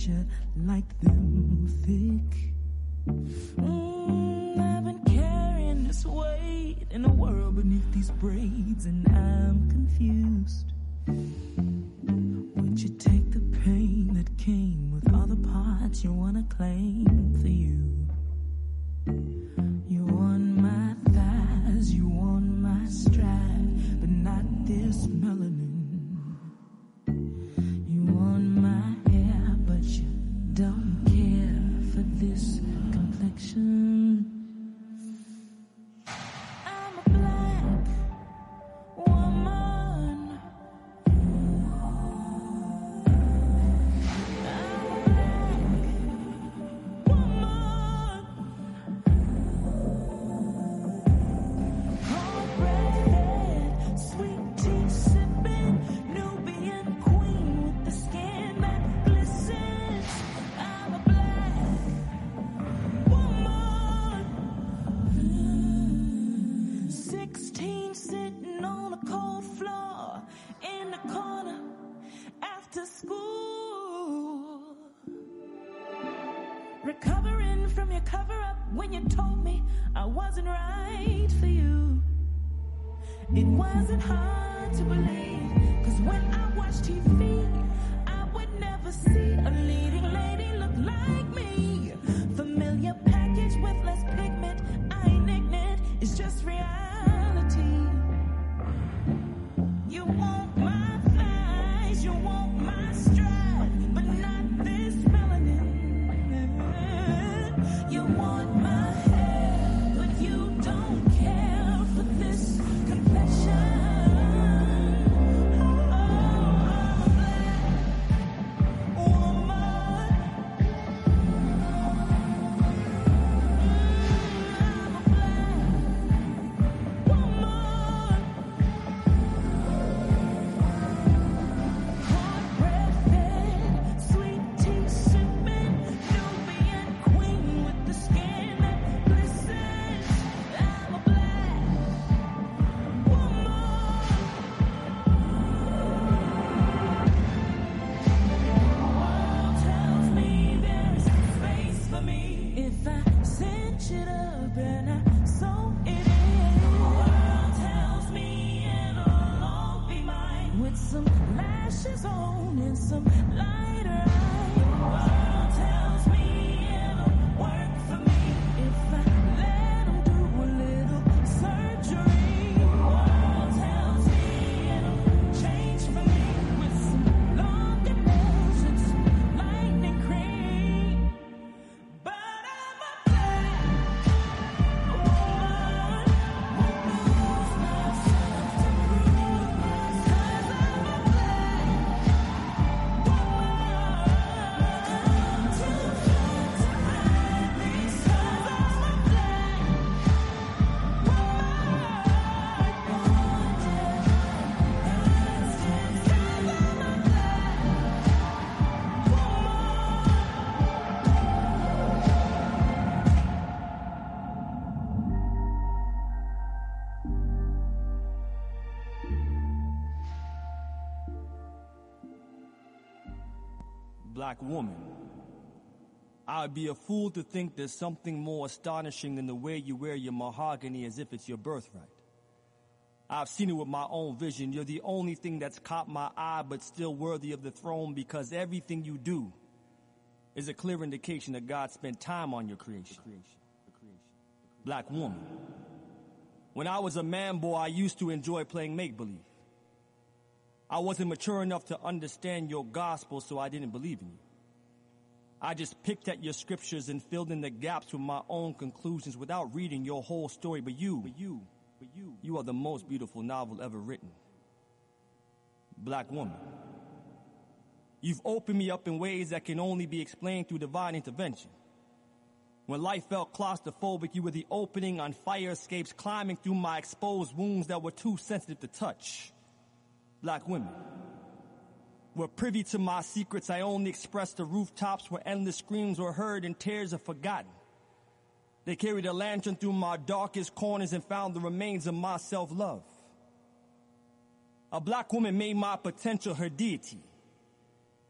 you like them thick. I've been carrying this weight in a world beneath these braids, and I'm confused. Would you take the pain that came with all the parts you wanna claim for you? You want my thighs, you want my stride, but not this melanin. You want my hair, but you don't care for this complexion. I'm a black woman. Sweet tea sipping, Nubian queen with the skin that glistens. I'm a black woman. 16 sitting on a cold floor in the corner after school. Recovering from your cover up when you told me I wasn't right for you. It wasn't hard to believe, 'cause when I watch TV, I would never see a leading lady look like me. Familiar package with less pigment, I ain't ignorant, it's just reality. You want my thighs, you want my stride, but not this melanin. You want my hair, but you don't care for this complexion. Sweet tea sipping, Nubian queen with the skin that glistens. I'm a black woman. World tells me there's space for me if I cinch it up and I sew it in. World tells me it'll all be mine with some lashes on and some lighter eye. World tells me it'll work for me if I let 'em do a little surgery. World tells me it'll change for me with some longer nails and some lightning cream. But I'm a black woman who knows myself to prove, 'cause I'm a black woman. Too fat to hide these scars. I'm a black Black woman. I'd be a fool to think there's something more astonishing than the way you wear your mahogany as if it's your birthright. I've seen it with my own vision. You're the only thing that's caught my eye but still worthy of the throne, because everything you do is a clear indication that God spent time on your creation. Black woman. When I was a man boy, I used to enjoy playing make-believe. I wasn't mature enough to understand your gospel, so I didn't believe in you. I just picked at your scriptures and filled in the gaps with my own conclusions without reading your whole story. But you are the most beautiful novel ever written. Black woman. You've opened me up in ways that can only be explained through divine intervention. When life felt claustrophobic, you were the opening on fire escapes, climbing through my exposed wounds that were too sensitive to touch. Black women were privy to my secrets. I only expressed the rooftops where endless screams were heard and tears are forgotten. They carried a lantern through my darkest corners and found the remains of my self-love. A black woman made my potential her deity.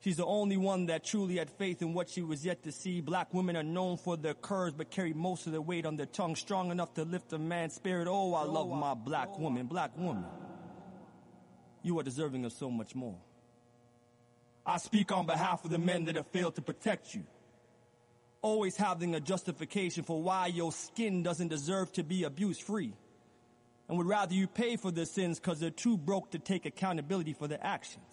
She's the only one that truly had faith in what she was yet to see. Black women are known for their curves, but carry most of their weight on their tongue, strong enough to lift a man's spirit. Oh, I love my black woman. Black woman, you are deserving of so much more. I speak on behalf of the men that have failed to protect you, always having a justification for why your skin doesn't deserve to be abuse-free, and would rather you pay for their sins because they're too broke to take accountability for their actions.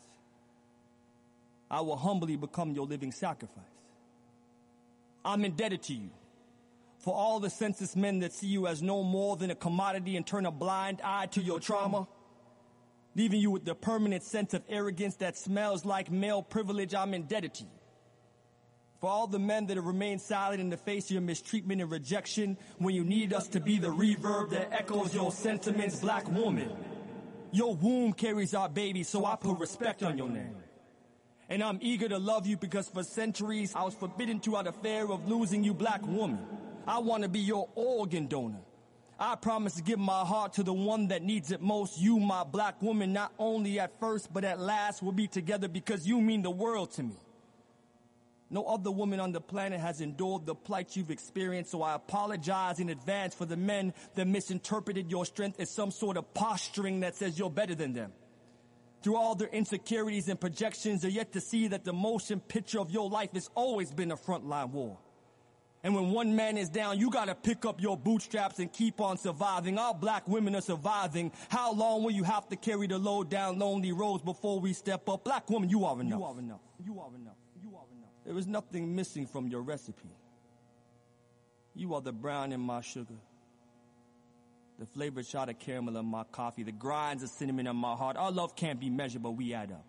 I will humbly become your living sacrifice. I'm indebted to you for all the census men that see you as no more than a commodity and turn a blind eye to your trauma, leaving you with the permanent sense of arrogance that smells like male privilege. I'm indebted to you for all the men that have remained silent in the face of your mistreatment and rejection when you need us to be the reverb that echoes your sentiments. Black woman, your womb carries our baby, so I put respect on your name. And I'm eager to love you because for centuries I was forbidden to out of fear of losing you. Black woman, I want to be your organ donor. I promise to give my heart to the one that needs it most. You, my black woman, not only at first but at last will be together because you mean the world to me. No other woman on the planet has endured the plight you've experienced, so I apologize in advance for the men that misinterpreted your strength as some sort of posturing that says you're better than them. Through all their insecurities and projections, they're yet to see that the motion picture of your life has always been a frontline war. And when one man is down, you gotta pick up your bootstraps and keep on surviving. Our black women are surviving. How long will you have to carry the load down lonely roads before we step up? Black woman, you are enough. You are enough. You are enough. You are enough. There is nothing missing from your recipe. You are the brown in my sugar, the flavored shot of caramel in my coffee, the grinds of cinnamon in my heart. Our love can't be measured, but we add up.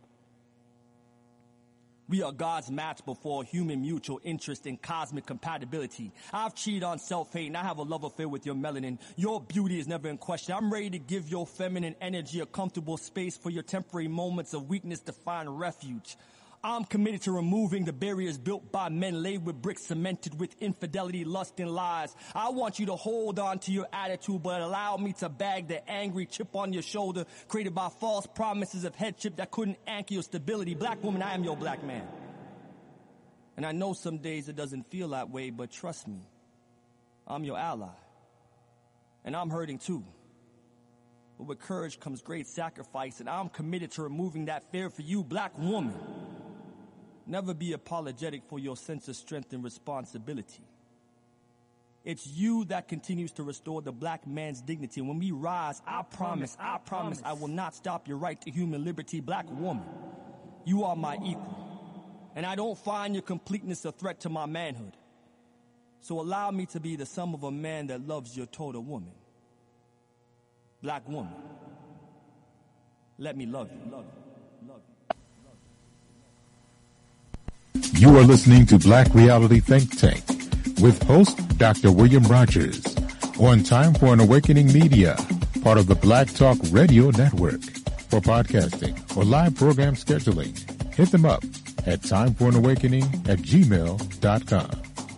We are God's match before human mutual interest and cosmic compatibility. I've cheated on self-hate and I have a love affair with your melanin. Your beauty is never in question. I'm ready to give your feminine energy a comfortable space for your temporary moments of weakness to find refuge. I'm committed to removing the barriers built by men laid with bricks cemented with infidelity, lust, and lies. I want you to hold on to your attitude, but allow me to bag the angry chip on your shoulder created by false promises of headship that couldn't anchor your stability. Black woman, I am your black man. And I know some days it doesn't feel that way, but trust me, I'm your ally. And I'm hurting too. But with courage comes great sacrifice, and I'm committed to removing that fear for you, black woman. Never be apologetic for your sense of strength and responsibility. It's you that continues to restore the black man's dignity. And when we rise, I promise I will not stop your right to human liberty. Black woman, you are my equal. And I don't find your completeness a threat to my manhood. So allow me to be the sum of a man that loves your total woman. Black woman, let me love you. Love you. Love you. You are listening to Black Reality Think Tank with host Dr. William Rogers on Time for an Awakening Media, part of the Black Talk Radio Network. For podcasting or live program scheduling, hit them up at timeforanawakening@gmail.com.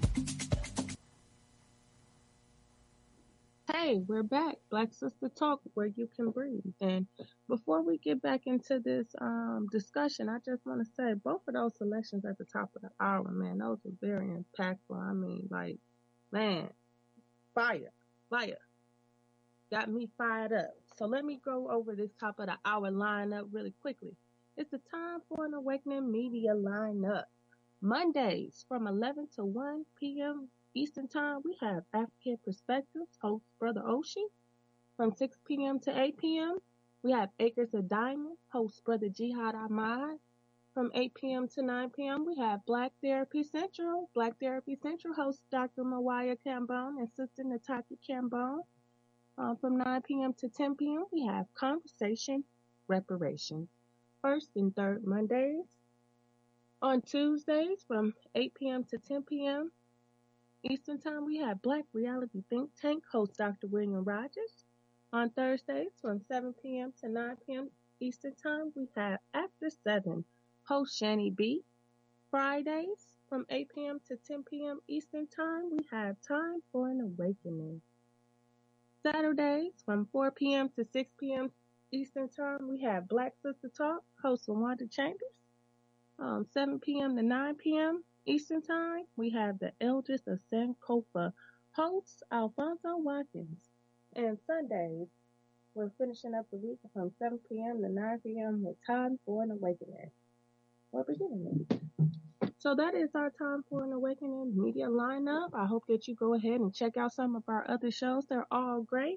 Hey, we're back. Black Sister Talk, where you can breathe. And before we get back into this discussion, I just want to say both of those selections at the top of the hour, man, those were very impactful. I mean, like, man, fire. Got me fired up. So let me go over this top of the hour lineup really quickly. It's the Time for an Awakening Media lineup. Mondays from 11 to 1 p.m. Eastern Time, we have African Perspectives, host Brother Oshi. From 6 p.m. to 8 p.m., we have Acres of Diamond, host Brother Jihad Ahmad. From 8 p.m. to 9 p.m., we have Black Therapy Central. Black Therapy Central host Dr. Mawaya Cambone and Sister Nataki Cambone. From 9 p.m. to 10 p.m., we have Conversation Reparations. First and third Mondays. On Tuesdays, from 8 p.m. to 10 p.m. Eastern Time, we have Black Reality Think Tank, host Dr. William Rogers. On Thursdays, from 7 p.m. to 9 p.m. Eastern Time, we have After 7, host Shani B. Fridays, from 8 p.m. to 10 p.m. Eastern Time, we have Time for an Awakening. Saturdays, from 4 p.m. to 6 p.m. Eastern Time, we have Black Sister Talk, host Wanda Chambers. 7 p.m. to 9 p.m. Eastern Time. We have the eldest of Sankofa, host Alfonso Watkins. And Sundays, we're finishing up the week from 7 p.m. to 9 p.m. with Time for an Awakening. We're beginning it. So that is our Time for an Awakening media lineup. I hope that you go ahead and check out some of our other shows. They're all great.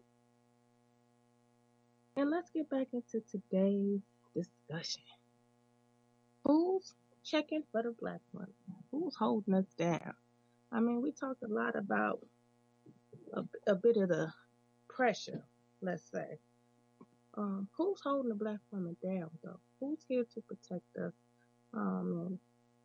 And let's get back into today's discussion. Who's checking for the black woman? Who's holding us down? I mean, we talked a lot about a bit of the pressure, let's say. Who's holding the black woman down, though? Who's here to protect us? And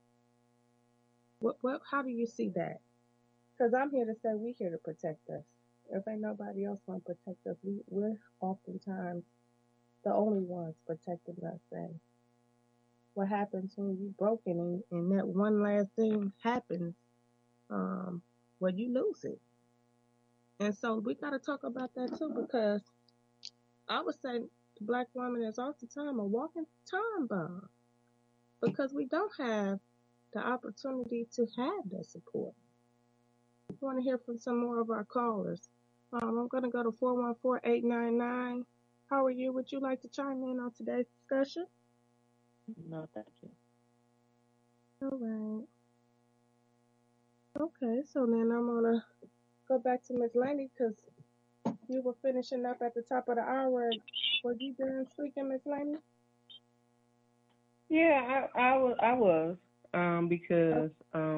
how do you see that? Because I'm here to say we're here to protect us. If ain't nobody else going to protect us, we're oftentimes the only ones protecting us. And what happens when you broken and that one last thing happens, well, you lose it. And so we got to talk about that too, because I would say the black woman is oftentimes a walking time bomb, because we don't have the opportunity to have that support. I want to hear from some more of our callers. I'm going to go to 414-899. How are you? Would you like to chime in on today's discussion? No, thank you. All right. Okay, so then I'm going to go back to Ms. Laney, because you were finishing up at the top of the hour. Were you done speaking, Ms. Laney? Yeah, I was because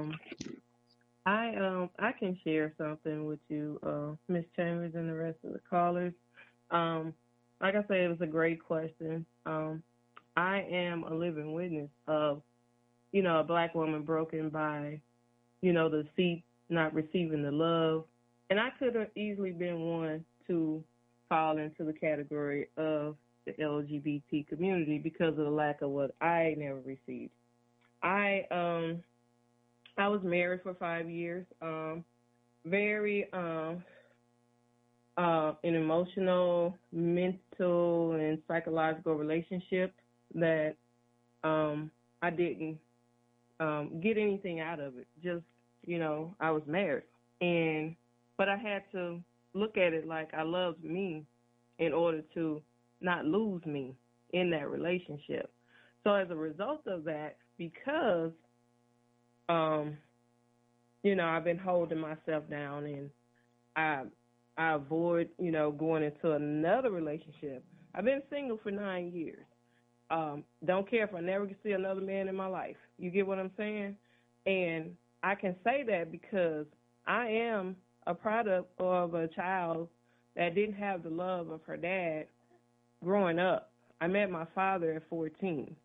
I can share something with you, Ms. Chambers and the rest of the callers. Like I said, it was a great question. I am a living witness of, a black woman broken by, the seat not receiving the love. And I could have easily been one to fall into the category of the LGBT community because of the lack of what I never received. I was married for 5 years, very an emotional, mental, and psychological relationship that I didn't get anything out of it. Just, I was married. But I had to look at it like I loved me in order to not lose me in that relationship. So as a result of that, because, I've been holding myself down and I avoid, going into another relationship. I've been single for 9 years. Don't care if I never see another man in my life. You get what I'm saying? And I can say that because I am a product of a child that didn't have the love of her dad growing up. I met my father at 14.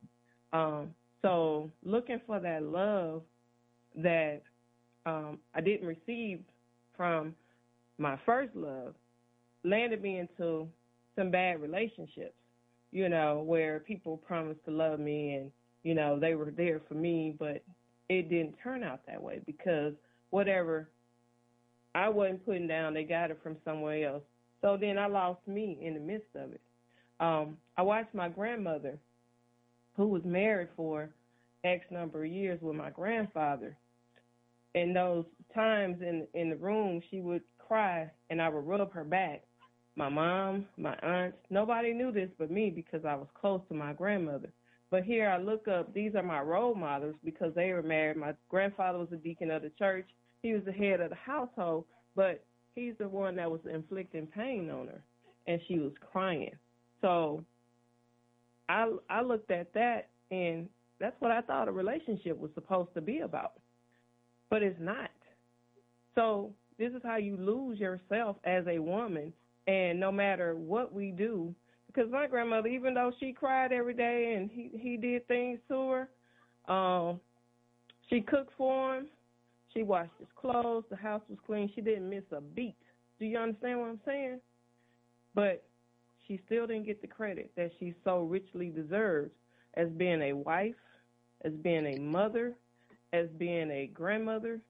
So looking for that love that I didn't receive from my first love landed me into some bad relationships, where people promised to love me and, they were there for me, but it didn't turn out that way because whatever I wasn't putting down, they got it from somewhere else. So then I lost me in the midst of it. I watched my grandmother, who was married for X number of years with my grandfather. In those times in the room, she would cry and I would rub her back. My mom, my aunts, nobody knew this but me because I was close to my grandmother. But here I look up, these are my role models because they were married. My grandfather was a deacon of the church. He was the head of the household, but he's the one that was inflicting pain on her, and she was crying. So I looked at that, and that's what I thought a relationship was supposed to be about. But it's not. So this is how you lose yourself as a woman, and no matter what we do, because my grandmother, even though she cried every day and he did things to her, she cooked for him, she washed his clothes, the house was clean, she didn't miss a beat. Do you understand what I'm saying? But she still didn't get the credit that she so richly deserves as being a wife, as being a mother, as being a grandmother,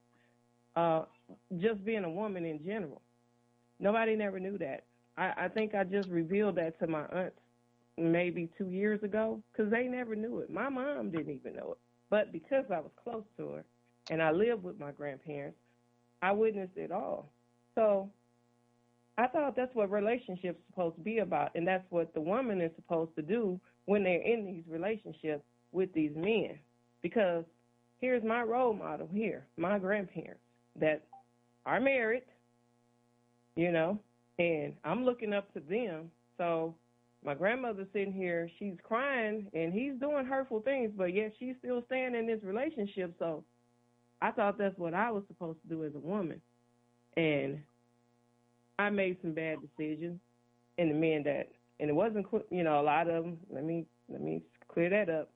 just being a woman in general. Nobody never knew that. I think I just revealed that to my aunts maybe 2 years ago because they never knew it. My mom didn't even know it. But because I was close to her and I lived with my grandparents, I witnessed it all. So I thought that's what relationships supposed to be about, and that's what the woman is supposed to do when they're in these relationships with these men. Because here's my role model here, my grandparents that are married, you know, and I'm looking up to them. So my grandmother's sitting here, she's crying, and he's doing hurtful things, but yet she's still staying in this relationship. So I thought that's what I was supposed to do as a woman. And I made some bad decisions, and the men that, and it wasn't, you know, a lot of them. Let me clear that up.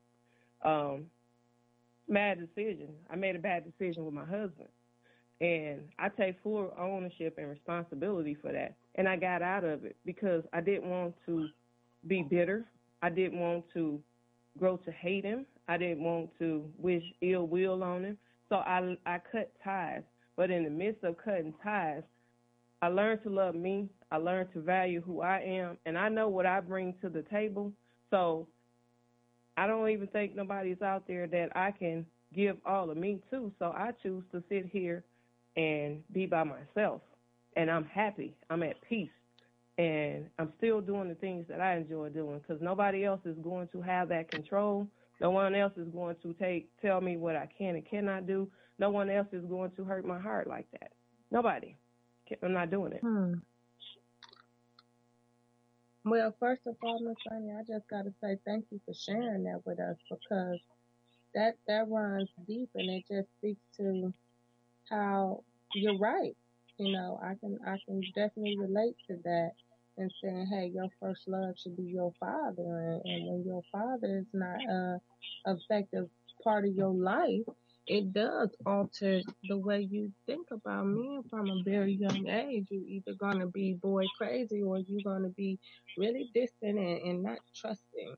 Bad decision. I made a bad decision with my husband, and I take full ownership and responsibility for that. And I got out of it because I didn't want to be bitter. I didn't want to grow to hate him. I didn't want to wish ill will on him. So I cut ties. But in the midst of cutting ties, I learned to love me. I learned to value who I am, and I know what I bring to the table. So I don't even think nobody's out there that I can give all of me to. So I choose to sit here and be by myself, and I'm happy. I'm at peace, and I'm still doing the things that I enjoy doing because nobody else is going to have that control. No one else is going to tell me what I can and cannot do. No one else is going to hurt my heart like that. Nobody. I'm not doing it. Well, first of all, Miss Sonia, I just got to say thank you for sharing that with us because that runs deep and it just speaks to how you're right. You know, I can definitely relate to that and saying, hey, your first love should be your father, and when your father is not a effective part of your life, it does alter the way you think about men from a very young age. You're either going to be boy crazy or you're going to be really distant and not trusting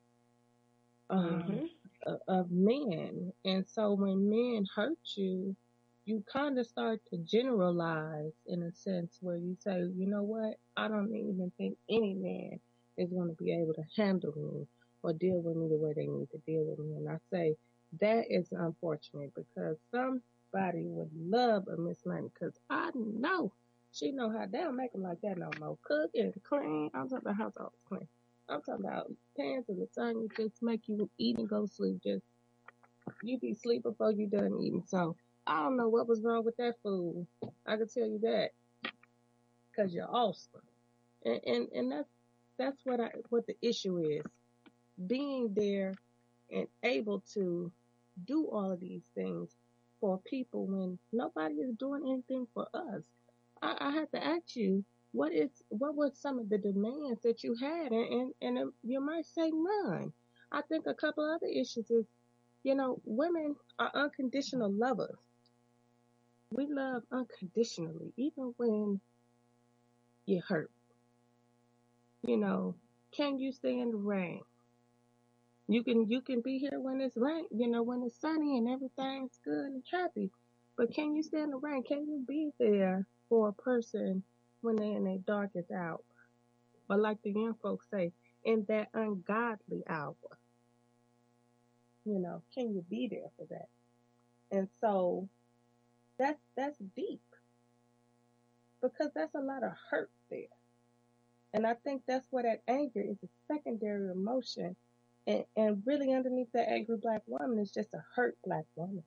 of men. And so when men hurt you, you kind of start to generalize in a sense where you say, you know what, I don't even think any man is going to be able to handle me or deal with me the way they need to deal with me. And I say that is unfortunate because somebody would love a Miss Money because I know she know how they don't make them like that no more. Cook and clean. I'm talking about household clean. I'm talking about pans and lasagna just make you eat and go to sleep. Just you be asleep before you done eating. So I don't know what was wrong with that food. I can tell you that because you're awesome. And that's what the issue is. Being there and able to do all of these things for people when nobody is doing anything for us. I had to ask you, what were some of the demands that you had? And you might say none. I think a couple other issues is, you know, women are unconditional lovers. We love unconditionally, even when you're hurt. You know, can you stand the rain? You can be here when it's rain, you know, when it's sunny and everything's good and happy. But can you stand the rain? Can you be there for a person when they're in their darkest hour? Or like the young folks say, in that ungodly hour. You know, can you be there for that? And so that's deep. Because that's a lot of hurt there. And I think that's where that anger is a secondary emotion. And really underneath that angry black woman is just a hurt black woman.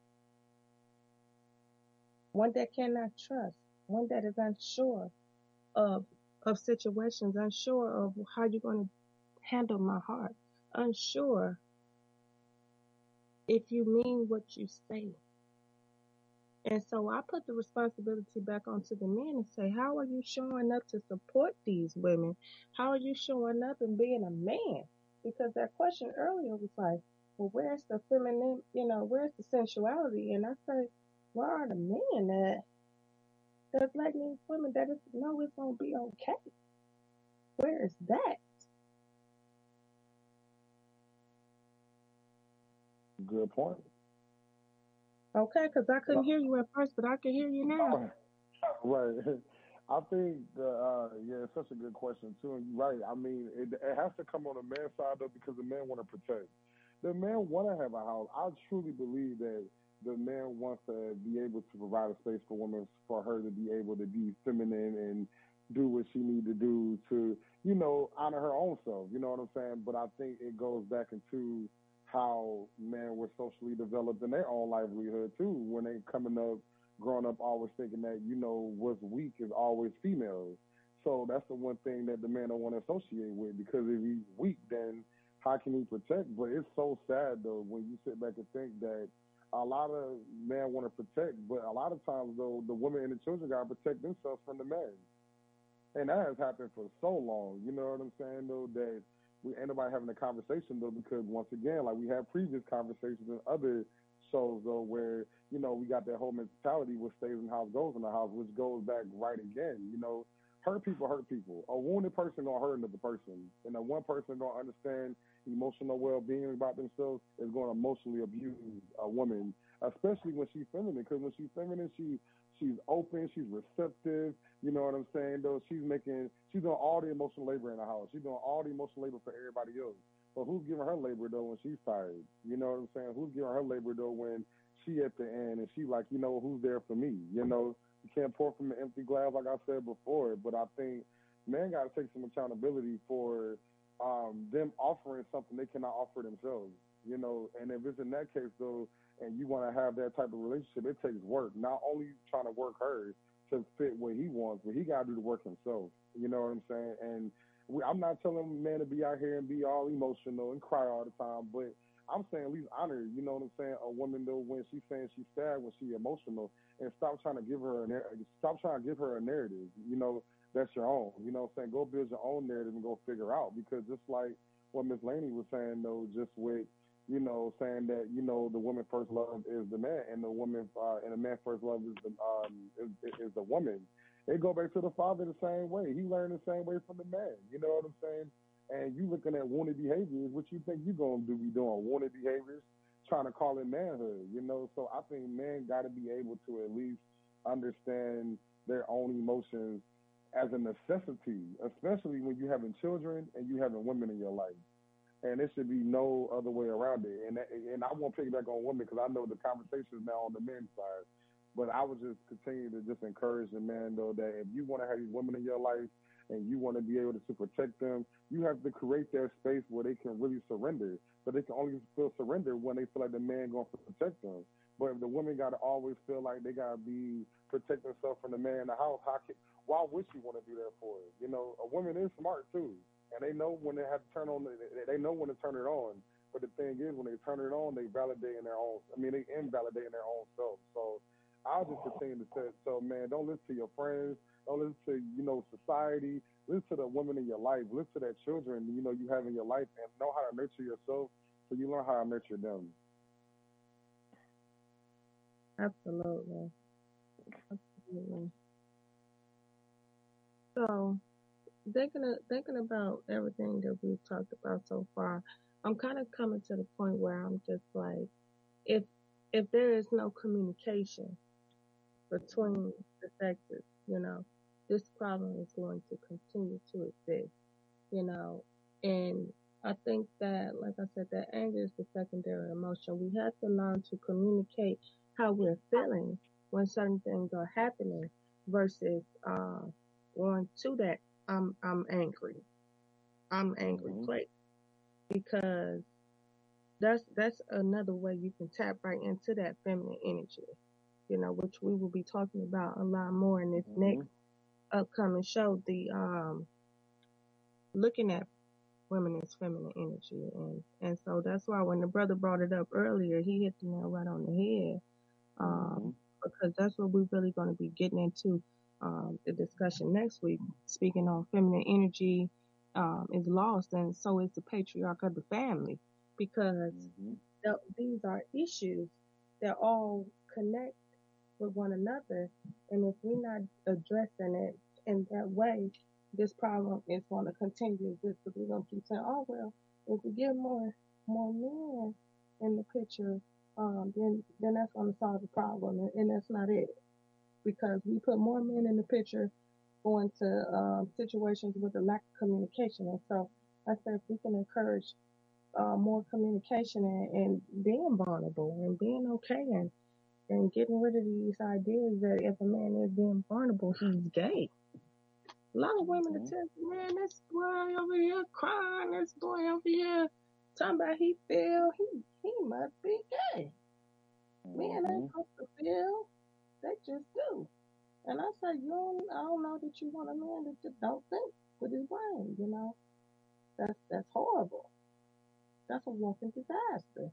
One that cannot trust. One that is unsure of situations, unsure of how you're going to handle my heart, unsure if you mean what you say. And so I put the responsibility back onto the men and say, how are you showing up to support these women? How are you showing up and being a man? Because that question earlier was like, well, where's the feminine, you know, where's the sensuality? And I say, where are the men that's like these women that know it's going to be okay? Where is that? Good point. Okay, because I couldn't hear you at first, but I can hear you now. Right. I think, it's such a good question, too. And you're right. I mean, it has to come on the man's side, though, because the men want to protect. the man want to have a house. I truly believe that the man wants to be able to provide a space for women, for her to be able to be feminine and do what she need to do to, honor her own self. You know what I'm saying? But I think it goes back into how men were socially developed in their own livelihood too. When they coming up, growing up, always thinking that what's weak is always females. So that's the one thing that the man don't want to associate with, because if he's weak, then how can he protect? But it's so sad though when you sit back and think that a lot of men want to protect, but a lot of times though the women and the children gotta protect themselves from the men. And that has happened for so long, you know what I'm saying, though, that we ain't nobody having a conversation, though, because once again, like we had previous conversations in other shows, though, where, we got that whole mentality, what stays in the house goes in the house, which goes back right again, hurt people hurt people. A wounded person gonna hurt another person. And a one person gonna understand emotional well-being about themselves is gonna emotionally abuse a woman, especially when she's feminine, because when she's feminine, she's open, she's receptive, you know what I'm saying, though. She's doing all the emotional labor in the house. She's doing all the emotional labor for everybody else. But who's giving her labor, though, when she's tired? You know what I'm saying? Who's giving her labor, though, when she at the end and she like, who's there for me? You can't pour from an empty glass, like I said before. But I think men got to take some accountability for them offering something they cannot offer themselves, And if it's in that case, though, and you want to have that type of relationship, it takes work. Not only trying to work her to fit what he wants, but he got to do the work himself. You know what I'm saying? And I'm not telling men to be out here and be all emotional and cry all the time, but I'm saying at least honor, you know what I'm saying, a woman, though, when she's saying she's sad, when she's emotional, and stop trying to give her a narrative, that's your own. You know what I'm saying? Go build your own narrative and go figure out, because just like what Miss Laney was saying, though, just with saying that, the woman first love is the man, and the woman and the man first love is the woman. It go back to the father the same way. He learned the same way from the man. You know what I'm saying? And you looking at wounded behaviors, what you think you gonna do? Be doing wounded behaviors, trying to call it manhood. So I think men got to be able to at least understand their own emotions as a necessity, especially when you're having children and you having women in your life. And it should be no other way around it. And I won't piggyback on women, because I know the conversation is now on the men's side. But I would just continue to just encourage the man, though, that if you want to have these women in your life and you want to be able to protect them, you have to create that space where they can really surrender. But they can only feel surrender when they feel like the man going to protect them. But if the women got to always feel like they got to be protect themselves from the man in the house, why would she want to do that for it? A woman is smart, too. And they know when they have to turn on, they know when to turn it on. But the thing is, when they turn it on, they invalidating their own self. So I'll just continue to say, so man, don't listen to your friends, don't listen to, society, listen to the women in your life, listen to that children, you have in your life, and know how to nurture yourself so you learn how to nurture them. Absolutely. So, thinking about everything that we've talked about so far, I'm kind of coming to the point where I'm just like, if there is no communication between the sexes, this problem is going to continue to exist, and I think that, like I said, that anger is the secondary emotion. We have to learn to communicate how we're feeling when certain things are happening versus going to that I'm angry place, because that's another way you can tap right into that feminine energy, which we will be talking about a lot more in this next upcoming show, the looking at women as feminine energy, and so that's why when the brother brought it up earlier, he hit the nail right on the head, because that's what we're really going to be getting into the discussion next week, speaking on feminine energy is lost, and so is the patriarch of the family, because these are issues that all connect with one another, and if we're not addressing it in that way, this problem is going to continue to exist, because we're going to keep saying, oh, well, if we get more men in the picture, then that's going to solve the problem, and that's not it, because we put more men in the picture going to situations with a lack of communication. And so I said, if we can encourage more communication and being vulnerable and being okay and getting rid of these ideas that if a man is being vulnerable, he's gay. A lot of women will tell you, man, this boy over here crying, this boy over here talking about he must be gay. Men ain't supposed to feel, they just do. And I say, I don't know that you want a man that just don't think with his brain, you know. That's horrible. That's a walking disaster.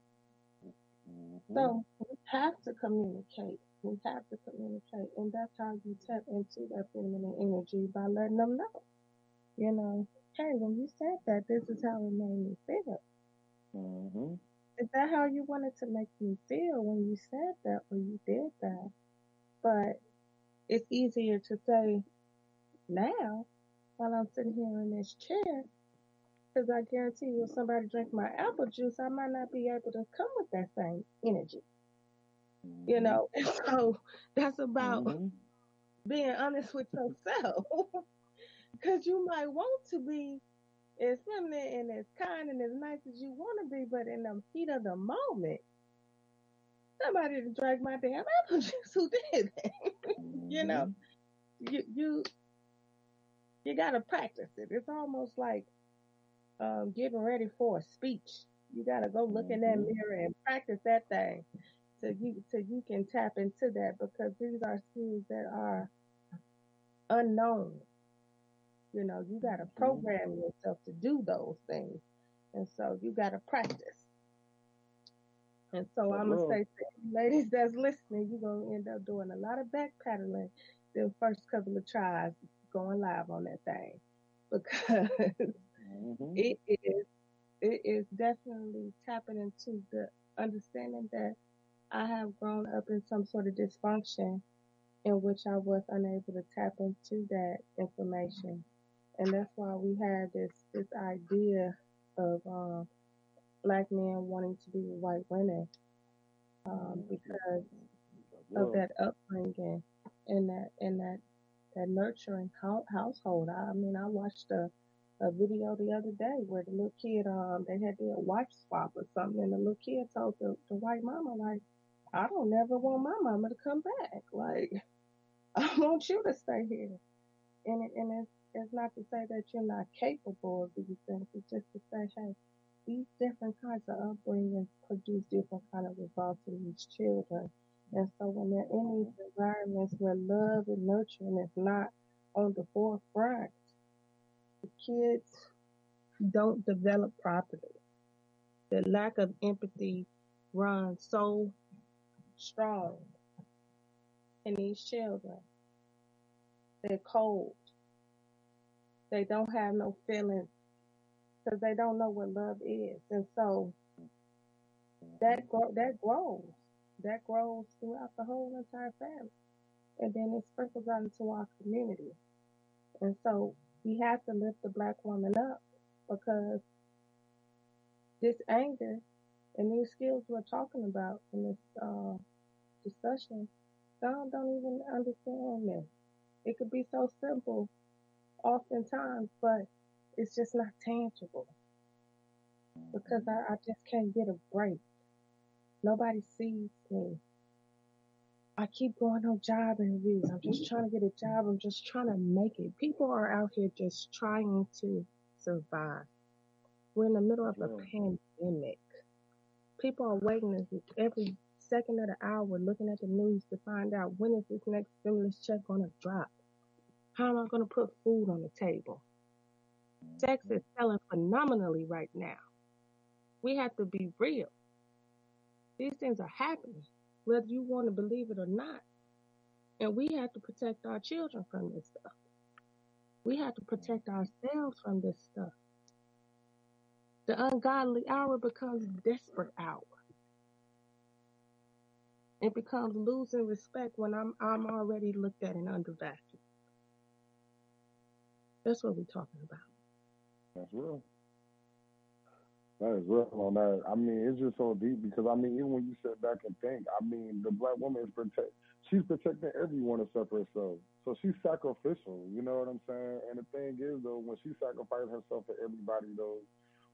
So we have to communicate. We have to communicate. And that's how you tap into that feminine energy by letting them know. You know, hey, when you said that, this is how it made me feel. Is that how you wanted to make me feel when you said that or you did that? But it's easier to say now while I'm sitting here in this chair, because I guarantee you if somebody drank my apple juice, I might not be able to come with that same energy. You know, and so that's about being honest with yourself. Because you might want to be as feminine and as kind and as nice as you want to be, but in the heat of the moment, somebody to drank my damn apple juice who did that. You know, you gotta practice it. It's almost like getting ready for a speech. You gotta go look in that mirror and practice that thing so you can tap into that, because these are skills that are unknown. You know, you gotta program yourself to do those things, and so you gotta practice. And so I'm gonna say to you ladies that's listening, you're gonna end up doing a lot of backpedaling the first couple of tries going live on that thing, because it is definitely tapping into the understanding that I have grown up in some sort of dysfunction in which I was unable to tap into that information. And that's why we have this idea of black men wanting to be with white women, because of that upbringing and that nurturing household. I mean, I watched a video the other day where the little kid, they had their wife swap or something, and the little kid told the white mama, like, I don't never want my mama to come back. Like, I want you to stay here. And it's not to say that you're not capable of these things. It's just to say, hey, these different kinds of upbringings produce different kind of results in these children. And so when they're in these environments where love and nurturing is not on the forefront, the kids don't develop properly. The lack of empathy runs so strong in these children. They're cold. They don't have no feelings because they don't know what love is. And so that grows throughout the whole entire family. And then it sprinkles out into our community. And so we have to lift the black woman up, because this anger and these skills we're talking about in this discussion, some don't even understand this. It could be so simple oftentimes, but it's just not tangible, because I just can't get a break. Nobody sees me. I keep going on job interviews. I'm just trying to get a job. I'm just trying to make it. People are out here just trying to survive. We're in the middle of a pandemic. People are waiting every second of the hour, looking at the news to find out when is this next stimulus check going to drop. How am I going to put food on the table? Sex is selling phenomenally right now. We have to be real. These things are happening, whether you want to believe it or not. And we have to protect our children from this stuff. We have to protect ourselves from this stuff. The ungodly hour becomes desperate hour. It becomes losing respect when I'm already looked at and undervalued. That's what we're talking about. That's real. That is real on that. I mean, it's just so deep, because, I mean, even when you sit back and think, I mean, the black woman is she's protecting everyone except for herself. So she's sacrificial, you know what I'm saying? And the thing is, though, when she sacrifices herself for everybody, though,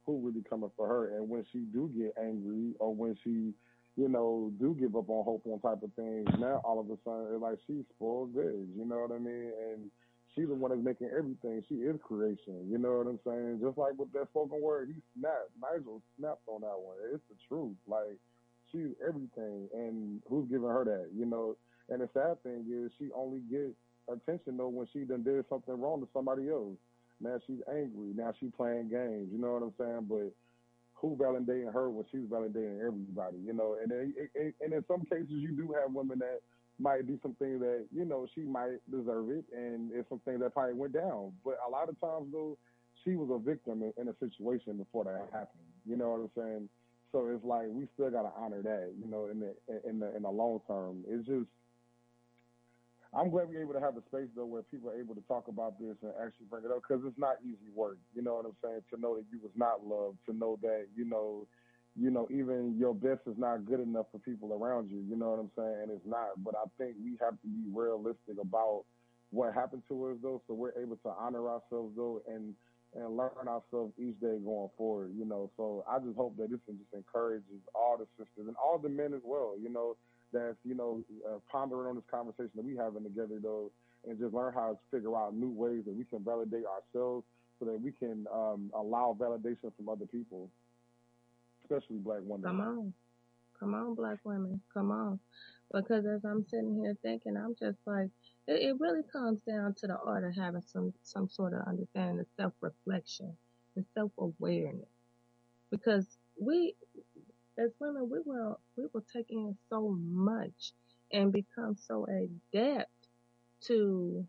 who really coming for her. And when she do get angry or when she, you know, do give up on hope on type of things, now all of a sudden it's like she's spoiled goods, you know what I mean? And she's the one that's making everything. She is creation, you know what I'm saying? Just like with that spoken word, he snapped. Nigel snapped on that one. It's the truth. Like, she's everything, and who's giving her that, you know? And the sad thing is she only gets attention, though, when she done did something wrong to somebody else. Now she's angry. Now she's playing games, you know what I'm saying? But who validating her when she's validating everybody, you know? And then, and in some cases, you do have women that might do something that, you know, she might deserve it, and it's something that probably went down. But a lot of times, though, she was a victim in a situation before that happened. You know what I'm saying? So it's like we still gotta honor that, you know, in the long term. It's just, I'm glad we're able to have a space though where people are able to talk about this and actually bring it up, because it's not easy work. You know what I'm saying? To know that you was not loved, to know that you know, even your best is not good enough for people around you. You know what I'm saying? And it's not. But I think we have to be realistic about what happened to us though, so we're able to honor ourselves though, and learn ourselves each day going forward. You know, so I just hope that this just encourages all the sisters and all the men as well. You know, that's, you know, pondering on this conversation that we having together though, and just learn how to figure out new ways that we can validate ourselves so that we can allow validation from other people, especially Black women. Come on, Black women, come on. Because as I'm sitting here thinking, I'm just like, it really comes down to the art of having some sort of understanding of self-reflection and self-awareness. Because we, as women, we will take in so much and become so adept to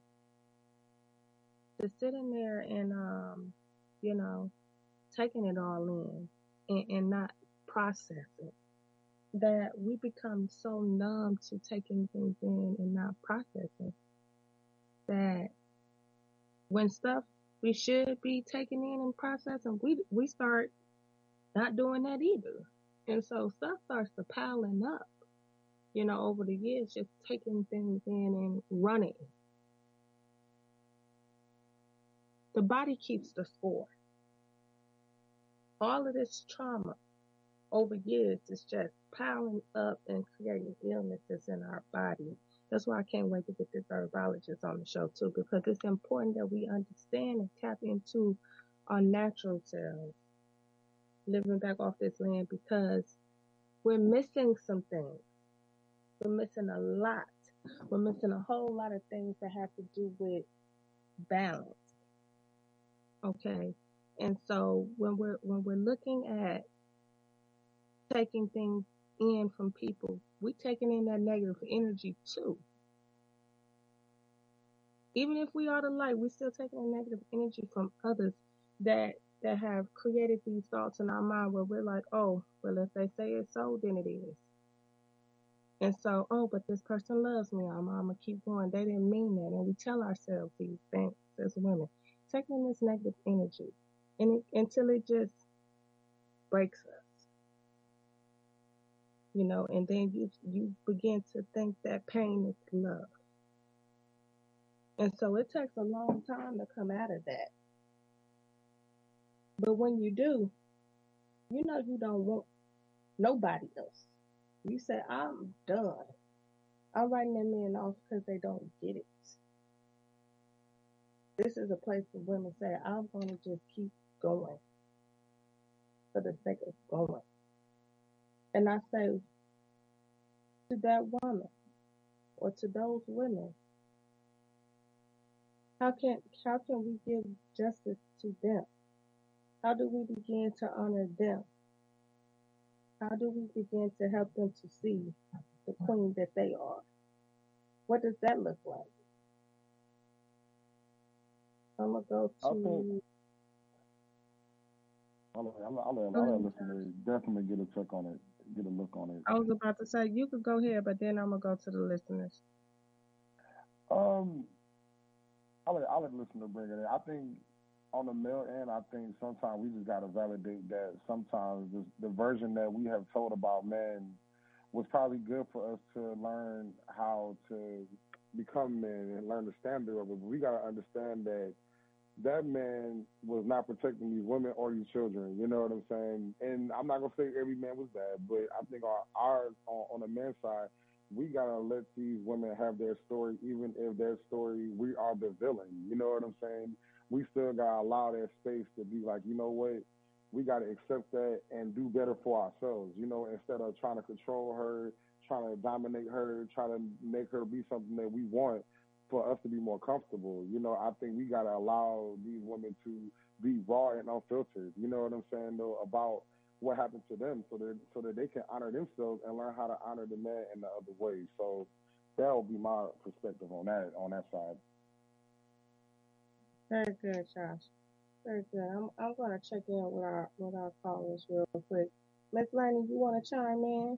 sit in there and, you know, taking it all in and not processing, that we become so numb to taking things in and not processing, that when stuff we should be taking in and processing, we start not doing that either. And so stuff starts to piling up, you know, over the years, just taking things in and running. The body keeps the score. All of this trauma over years is just piling up and creating illnesses in our body. That's why I can't wait to get this herbologist on the show too, because it's important that we understand and tap into our natural selves, living back off this land, because we're missing some things. We're missing a lot. We're missing a whole lot of things that have to do with balance. Okay. And so when we're looking at taking things in from people, we're taking in that negative energy too. Even if we are the light, we're still taking in negative energy from others that have created these thoughts in our mind where we're like, oh, well, if they say it's so, then it is. And so, oh, but this person loves me. I'm gonna keep going. They didn't mean that. And we tell ourselves these things as women, taking in this negative energy, and until it just breaks us. You know, and then you begin to think that pain is love. And so it takes a long time to come out of that. But when you do, you know you don't want nobody else. You say, I'm done. I'm writing them men off because they don't get it. This is a place where women say, I'm going to just keep going for the sake of going. And I say to that woman or to those women, how can we give justice to them? How do we begin to honor them? How do we begin to help them to see the queen that they are? What does that look like? I'm gonna go to. I'll let listeners definitely get a check on it, get a look on it. I was about to say you could go here, but then I'm gonna go to the listeners. I'll let the listener bring it in. I think on the male end, I think sometimes we just gotta validate that sometimes the version that we have told about men was probably good for us to learn how to become men and learn the standard of it. But we gotta understand that that man was not protecting these women or these children. You know what I'm saying? And I'm not gonna say every man was bad, but I think ours on the men's side, we gotta let these women have their story, even if their story we are the villain. You know what I'm saying? We still gotta allow that space to be like, you know what? We gotta accept that and do better for ourselves. You know, instead of trying to control her, trying to dominate her, trying to make her be something that we want for us to be more comfortable. You know, I think we gotta allow these women to be raw and unfiltered. You know what I'm saying though about what happened to them, so that they can honor themselves and learn how to honor the man in the other way. So that would be my perspective on that side. Very good, Josh. Very good. I'm gonna check in with our callers real quick. Miss Laney, you wanna chime in?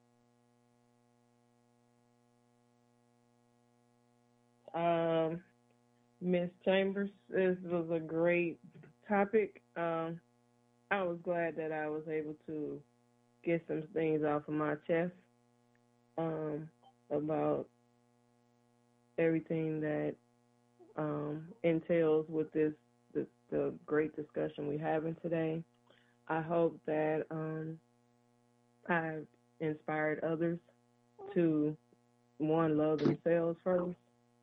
Miss Chambers, this was a great topic. I was glad that I was able to get some things off of my chest about everything that entails with the great discussion we're having today. I hope that I've inspired others to, one, love themselves first.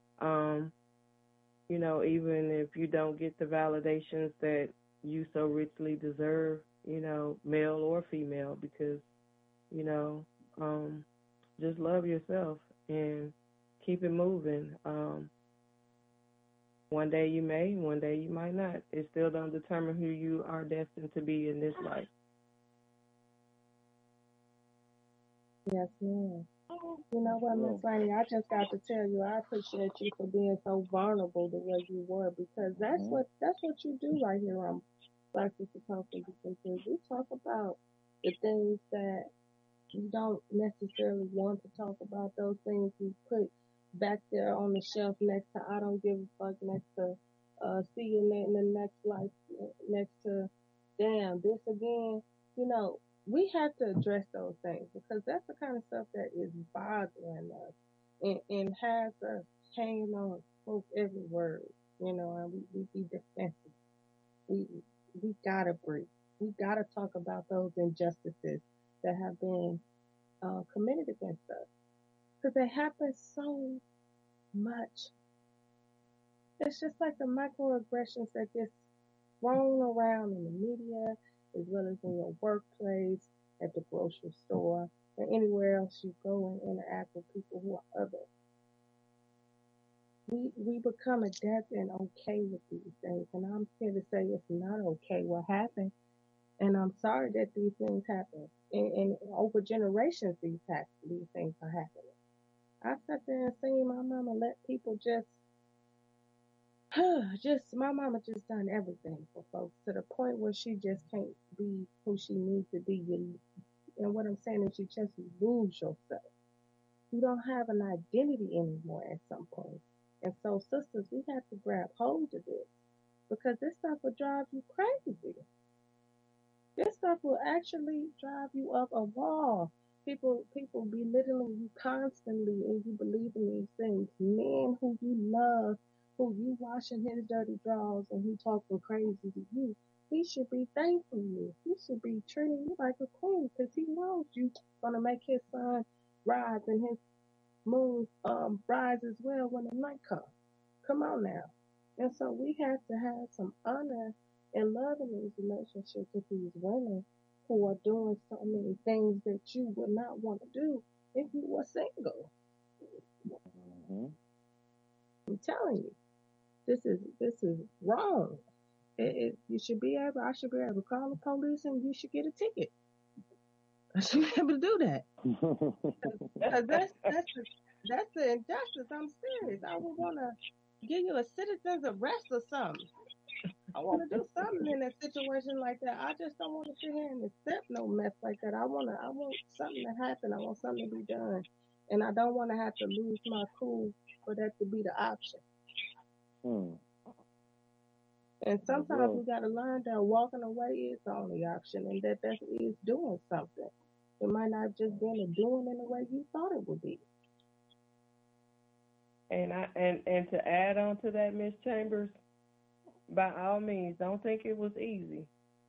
You know, even if you don't get the validations that you so richly deserve, you know, male or female, because, you know, just love yourself and keep it moving. One day you may, one day you might not. It still don't determine who you are destined to be in this life. Yes, ma'am. You know what, Miss Laney, I just got to tell you, I appreciate you for being so vulnerable the way you were, because that's what you do right here on Black Sister Talking, because we talk about the things that you don't necessarily want to talk about, those things you put back there on the shelf next to I don't give a fuck, next to see you in the next life, next to damn this again. You know, we have to address those things, because that's the kind of stuff that is bothering us and has us hanging on both every word, you know, and we be defensive. We gotta breathe. We gotta talk about those injustices that have been committed against us, because they happen so much. It's just like the microaggressions that get thrown around in the media, as well as in your workplace, at the grocery store, and anywhere else you go and interact with people who are other. We become adept and okay with these things, and I'm here to say it's not okay what happened, and I'm sorry that these things happen. And over generations, these things are happening. I sat there and seen my mama let people my mama just done everything for folks to the point where she just can't be who she needs to be. And what I'm saying is you just lose yourself. You don't have an identity anymore at some point. And so, sisters, we have to grab hold of this, because this stuff will drive you crazy. This stuff will actually drive you up a wall. People belittling you constantly, and you believe in these things. Men who you love, who you washing his dirty drawers, and he talking crazy to you. He should be thanking you. He should be treating you like a queen, because he knows you gonna make his sun rise and his moon rise as well when the night comes. Come on now. And so we have to have some honor and love in these relationships with these women who are doing so many things that you would not want to do if you were single. I'm telling you, this is wrong. You should be able. I should be able to call the police and you should get a ticket. I should be able to do that. Because that's the injustice. I'm serious. I would want to give you a citizen's arrest or something. I want to do something in a situation like that. I just don't want to sit here and accept no mess like that. I want something to happen. I want something to be done, and I don't want to have to lose my cool for that to be the option. And sometimes we got to learn that walking away is the only option, and that is doing something. It might not just been a doing in the way you thought it would be. And to add on to that, Miss Chambers, by all means, don't think it was easy.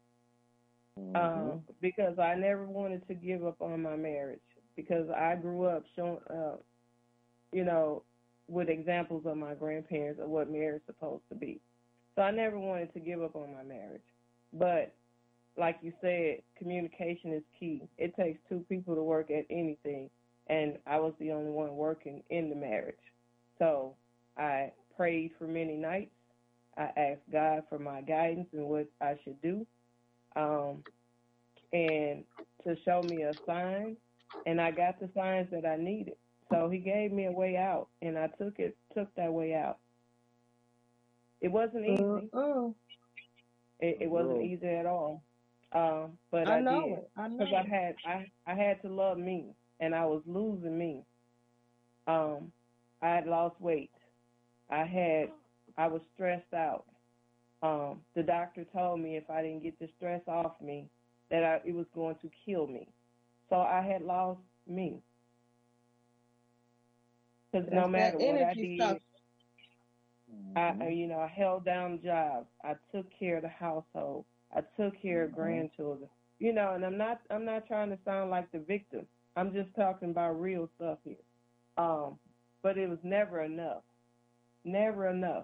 Because I never wanted to give up on my marriage because I grew up showing, with examples of my grandparents of what marriage is supposed to be. So I never wanted to give up on my marriage. But like you said, communication is key. It takes two people to work at anything, and I was the only one working in the marriage. So I prayed for many nights. I asked God for my guidance and what I should do, and to show me a sign, and I got the signs that I needed. So he gave me a way out, and I took that way out. It wasn't easy. It wasn't easy at all. But I know did it. I know because I had to love me, and I was losing me. I had lost weight. I was stressed out. The doctor told me if I didn't get the stress off me, that it was going to kill me. So I had lost me. Because no matter what I did, I held down jobs. I took care of the household. I took care of grandchildren. And I'm not trying to sound like the victim. I'm just talking about real stuff here. But it was never enough. Never enough.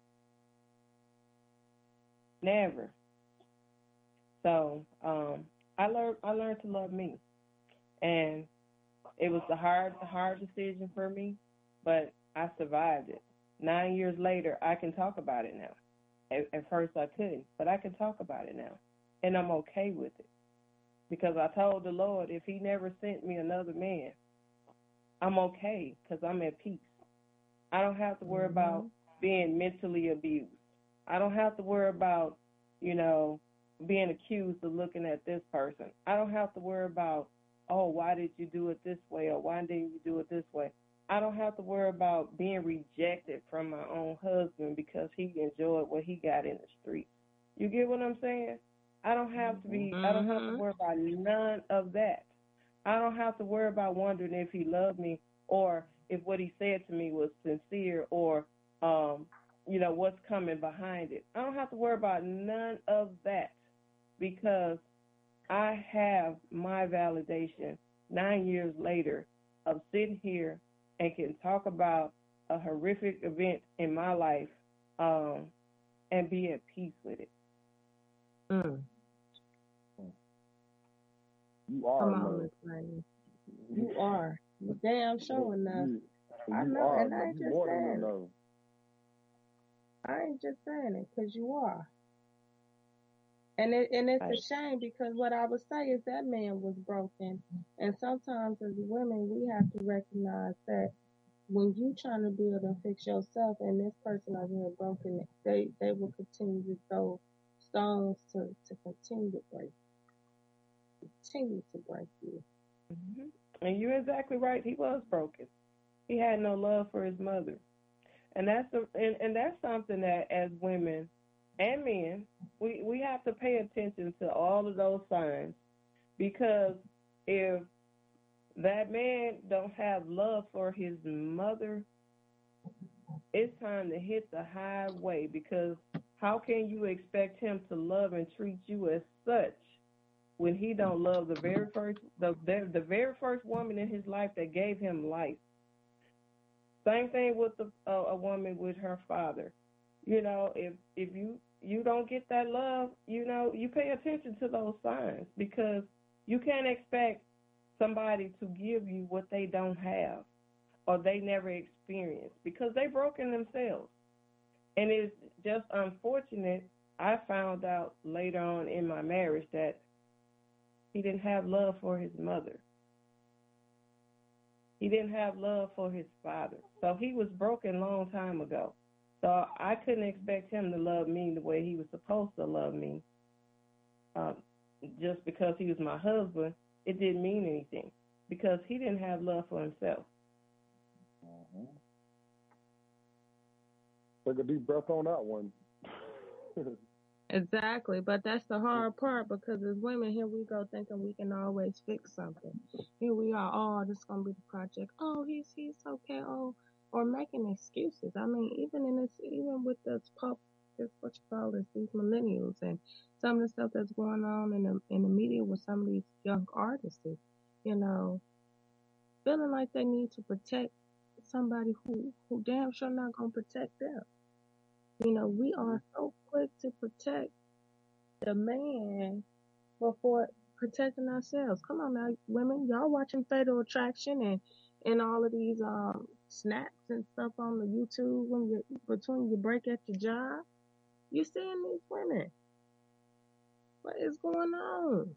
Never. So I learned to love me, and it was the hard decision for me, but I survived it. 9 years later, I can talk about it now. At first I couldn't, but I can talk about it now, and I'm okay with it because I told the Lord if He never sent me another man, I'm okay because I'm at peace. I don't have to worry about being mentally abused. I don't have to worry about, being accused of looking at this person. I don't have to worry about, why did you do it this way or why didn't you do it this way? I don't have to worry about being rejected from my own husband because he enjoyed what he got in the street. You get what I'm saying? I don't have to worry about none of that. I don't have to worry about wondering if he loved me or if what he said to me was sincere or, what's coming behind it. I don't have to worry about none of that because I have my validation 9 years later of sitting here and can talk about a horrific event in my life and be at peace with it. You are Come love. on, Miss Lane. You are. You damn sure enough. I You know, are and I ain't you just more saying than it. enough. I ain't just saying it, because you are. And it's a shame because what I would say is that man was broken. And sometimes as women, we have to recognize that when you trying to build and fix yourself and this person over here broken, they will continue to throw stones to continue to break you. Mm-hmm. And you're exactly right. He was broken. He had no love for his mother. And that's something that as women and men, we have to pay attention to all of those signs because if that man don't have love for his mother, it's time to hit the highway because how can you expect him to love and treat you as such when he don't love the very first woman in his life that gave him life? Same thing with a woman with her father. If you don't get that love, you pay attention to those signs because you can't expect somebody to give you what they don't have or they never experienced because they broken themselves. And it's just unfortunate. I found out later on in my marriage that he didn't have love for his mother. He didn't have love for his father. So he was broken a long time ago. So I couldn't expect him to love me the way he was supposed to love me. Just because he was my husband, it didn't mean anything because he didn't have love for himself. Take a deep breath on that one. Exactly, but that's the hard part because as women, here we go thinking we can always fix something. Here we are, this is gonna be the project. Oh, he's okay. Oh, or making excuses. I mean, even with this this what you call this, these millennials, and some of the stuff that's going on in the media with some of these young artists, you know, feeling like they need to protect somebody who damn sure not gonna protect them. You know, we are so quick to protect the man before protecting ourselves. Come on now, women, y'all watching Fatal Attraction and all of these snaps and stuff on the YouTube when between your break at your job. You seeing these women. What is going on?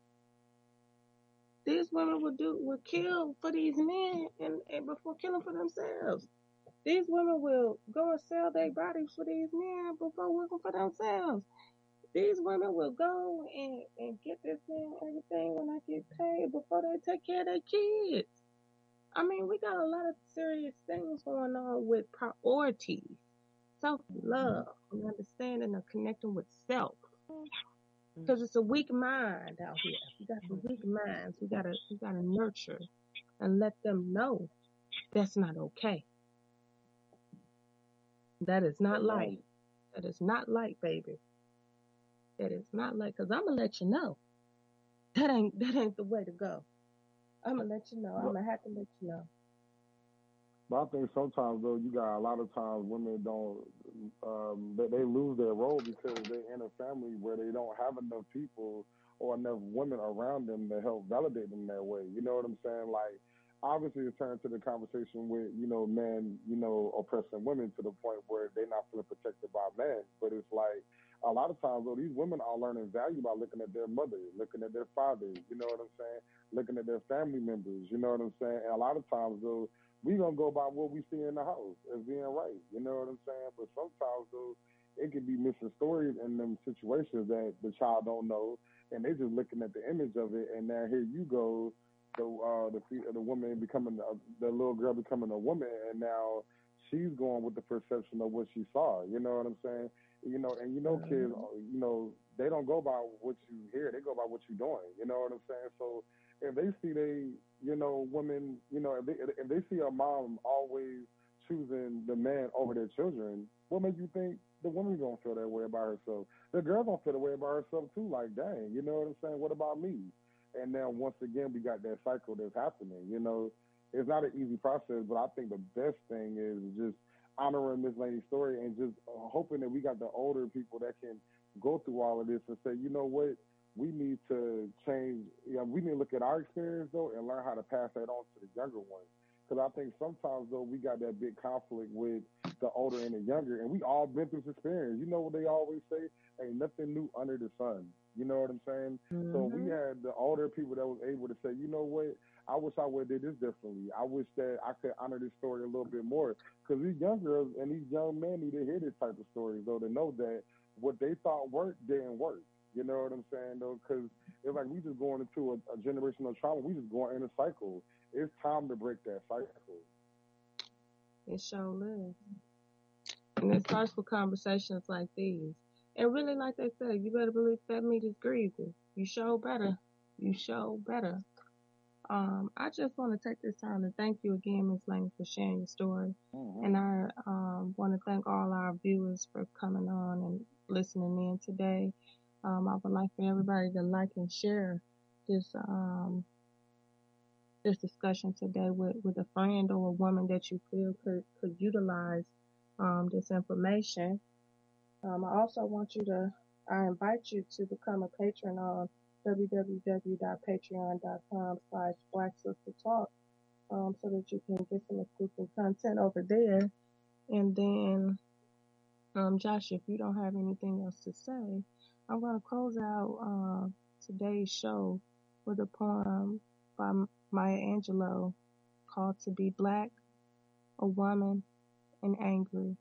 These women would kill for these men and before killing for themselves. These women will go and sell their bodies for these men before working for themselves. These women will go and get this man everything when I get paid before they take care of their kids. I mean, we got a lot of serious things going on with priorities, self-love, and understanding and connecting with self. Because it's a weak mind out here. We got some weak minds. We gotta nurture and let them know that's not okay. That is not life. That is not life, baby. That is not life. Cause I'm gonna let you know that ain't the way to go. I'm gonna let you know. I'm gonna have to let you know. But I think sometimes though, you got a lot of times women don't, they lose their role because they're in a family where they don't have enough people or enough women around them to help validate them that way. You know what I'm saying? Like, obviously it's turned to the conversation with, you know, men, you know, oppressing women to the point where they're not feeling protected by men. But it's like, a lot of times though, these women are learning value by looking at their mother, looking at their father, you know what I'm saying? Looking at their family members, you know what I'm saying? And a lot of times though, we gonna go by what we see in the house as being right, you know what I'm saying? But sometimes though, it could be missing stories in them situations that the child don't know, and they just looking at the image of it, and now here you go, the woman becoming the little girl becoming a woman, and now she's going with the perception of what she saw, you know what I'm saying? You know, and you know, kids, you know, they don't go by what you hear, they go by what you're doing, you know what I'm saying? So if they see you know, women, you know, if they see a mom always choosing the man over their children, what makes you think the woman's gonna feel that way about herself? The girl gonna feel that way about herself too, like, dang, you know what I'm saying? What about me? And now once again, we got that cycle that's happening, you know. It's not an easy process, but I think the best thing is just honoring Miss Lane's story and just hoping that we got the older people that can go through all of this and say, you know what, we need to change. We need to look at our experience though and learn how to pass that on to the younger ones. Because I think sometimes though we got that big conflict with the older and the younger, and we all been through this experience. You know what they always say? Ain't nothing new under the sun. You know what I'm saying? Mm-hmm. So we had the older people that was able to say, you know what? I wish I would have did this differently. I wish that I could honor this story a little bit more. Because these young girls and these young men need to hear this type of stories though, to know that what they thought worked didn't work. You know what I'm saying, though? Because it's like we just going into a generational trauma. We just going in a cycle. It's time to break that cycle. It sure is. And it starts with conversations like these. And really, like they said, you better believe that meat is greasy. You show better. You show better. I just want to take this time to thank you again, Ms. Lane, for sharing your story. Mm-hmm. And I want to thank all our viewers for coming on and listening in today. I would like for everybody to like and share this this discussion today with a friend or a woman that you feel could utilize this information. I also I invite you to become a patron on www.patreon.com/BlackSisterTalk so that you can get some exclusive content over there. And then, Josh, if you don't have anything else to say, I'm going to close out today's show with a poem by Maya Angelou called To Be Black, a Woman, and Angry.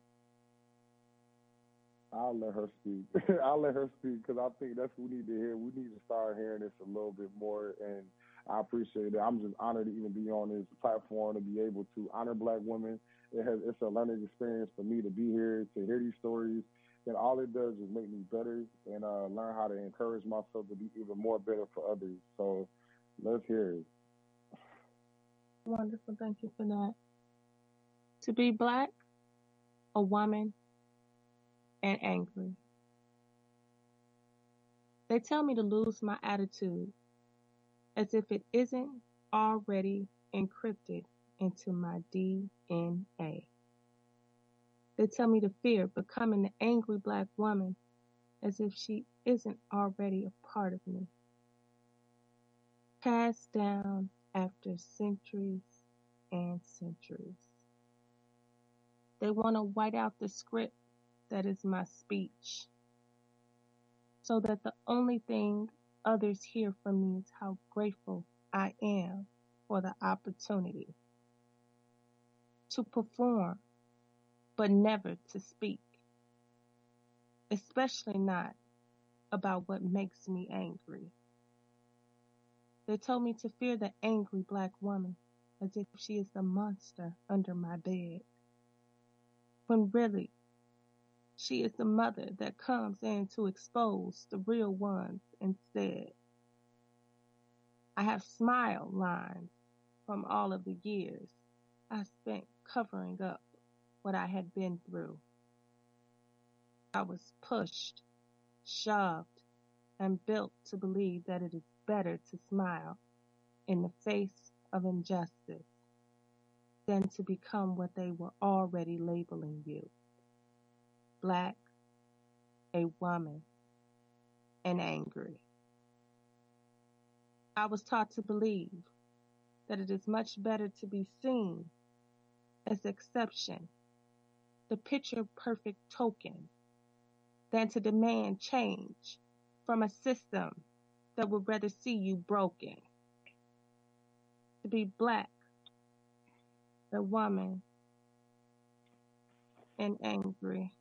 I'll let her speak. I'll let her speak because I think that's what we need to hear. We need to start hearing this a little bit more, and I appreciate it. I'm just honored to even be on this platform, to be able to honor Black women. It's a learning experience for me to be here, to hear these stories. And all it does is make me better and learn how to encourage myself to be even more better for others. So let's hear it. Wonderful. Thank you for that. To be Black, a woman, and angry. They tell me to lose my attitude as if it isn't already encrypted into my DNA. They tell me to fear becoming the angry black woman as if she isn't already a part of me. Passed down after centuries and centuries. They want to white out the script that is my speech, so that the only thing others hear from me is how grateful I am for the opportunity to perform, but never to speak, especially not about what makes me angry. They told me to fear the angry black woman as if she is the monster under my bed, when really she is the mother that comes in to expose the real ones instead. I have smile lines from all of the years I spent covering up what I had been through. I was pushed, shoved, and built to believe that it is better to smile in the face of injustice than to become what they were already labeling you. Black, a woman, and angry. I was taught to believe that it is much better to be seen as exception, the picture-perfect token, than to demand change from a system that would rather see you broken. To be black, a woman, and angry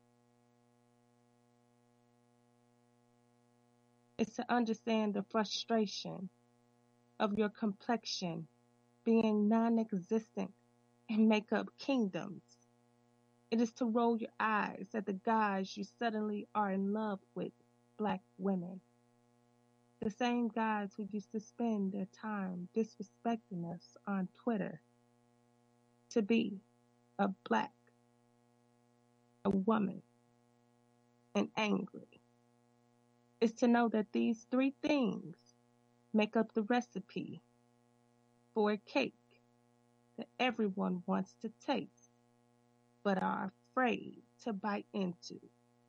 is to understand the frustration of your complexion being non-existent and make up kingdoms. It is to roll your eyes at the guys you suddenly are in love with, black women. The same guys who used to spend their time disrespecting us on Twitter. To be a black, a woman, and angry is to know that these three things make up the recipe for a cake that everyone wants to taste, but are afraid to bite into.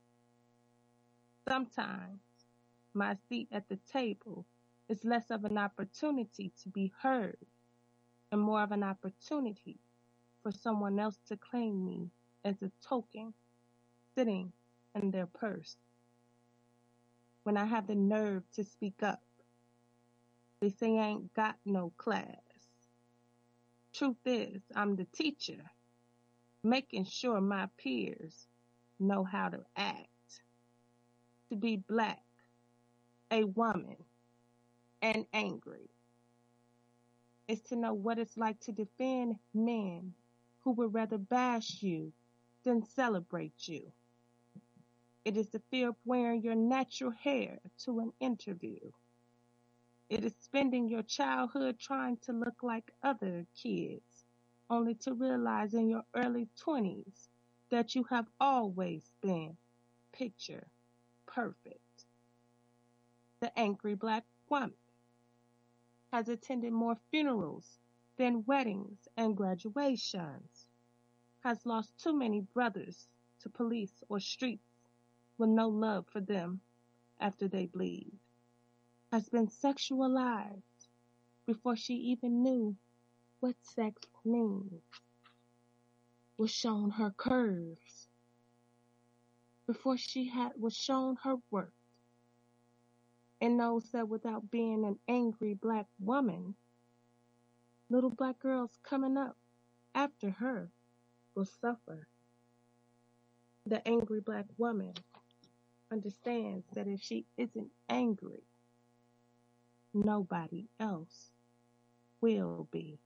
Sometimes my seat at the table is less of an opportunity to be heard and more of an opportunity for someone else to claim me as a token sitting in their purse. When I have the nerve to speak up, they say I ain't got no class. Truth is, I'm the teacher, making sure my peers know how to act. To be black, a woman, and angry is to know what it's like to defend men who would rather bash you than celebrate you. It is the fear of wearing your natural hair to an interview. It is spending your childhood trying to look like other kids, only to realize in your early 20s that you have always been picture perfect. The angry black woman has attended more funerals than weddings and graduations, has lost too many brothers to police or streets with no love for them after they bleed, has been sexualized before she even knew what sex means, was shown her curves before she was shown her worth, and knows that without being an angry black woman, little black girls coming up after her will suffer. The angry black woman understands that if she isn't angry, nobody else will be.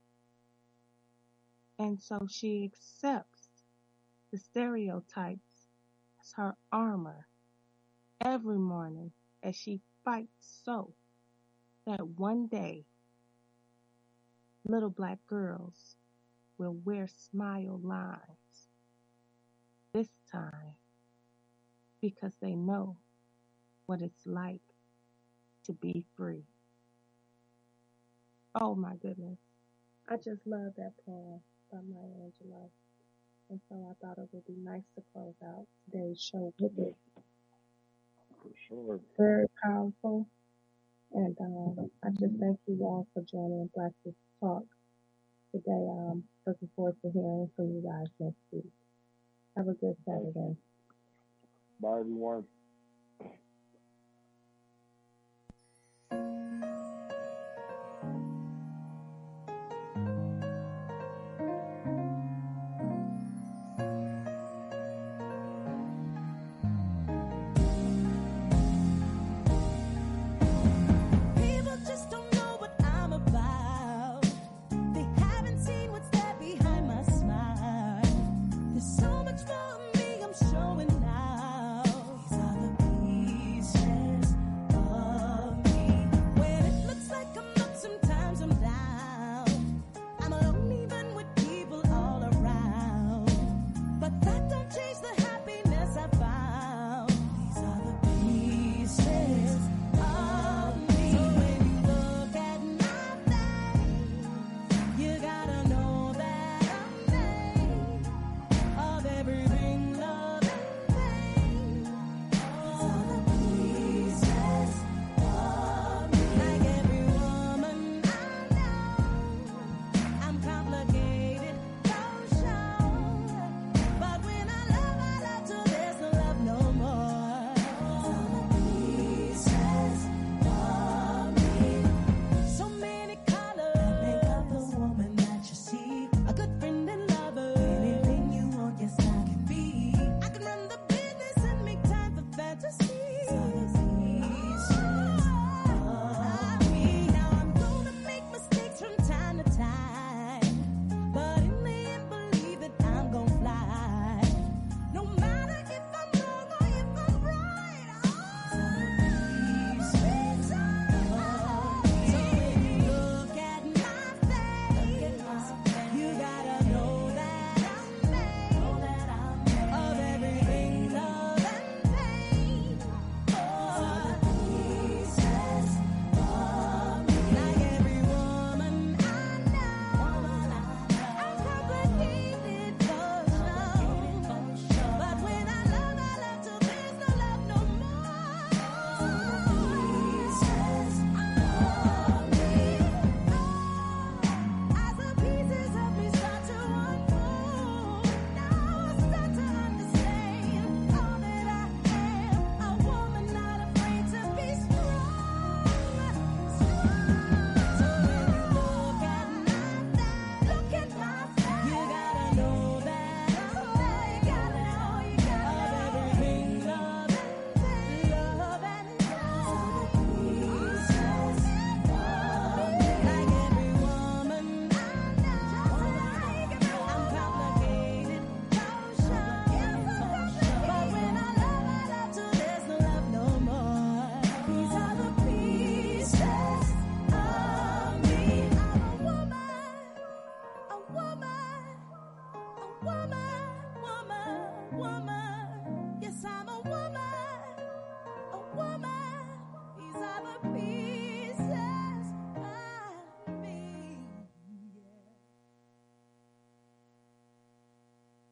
And so she accepts the stereotypes as her armor every morning as she fights so that one day little black girls will wear smile lines. This time because they know what it's like to be free. Oh my goodness. I just love that poem by Maya Angelou. And so I thought it would be nice to close out today's show with it. For sure. Very powerful. And I just thank you all for joining Black People Talk today. Looking forward to hearing from you guys next week. Have a good Saturday. Bye, everyone.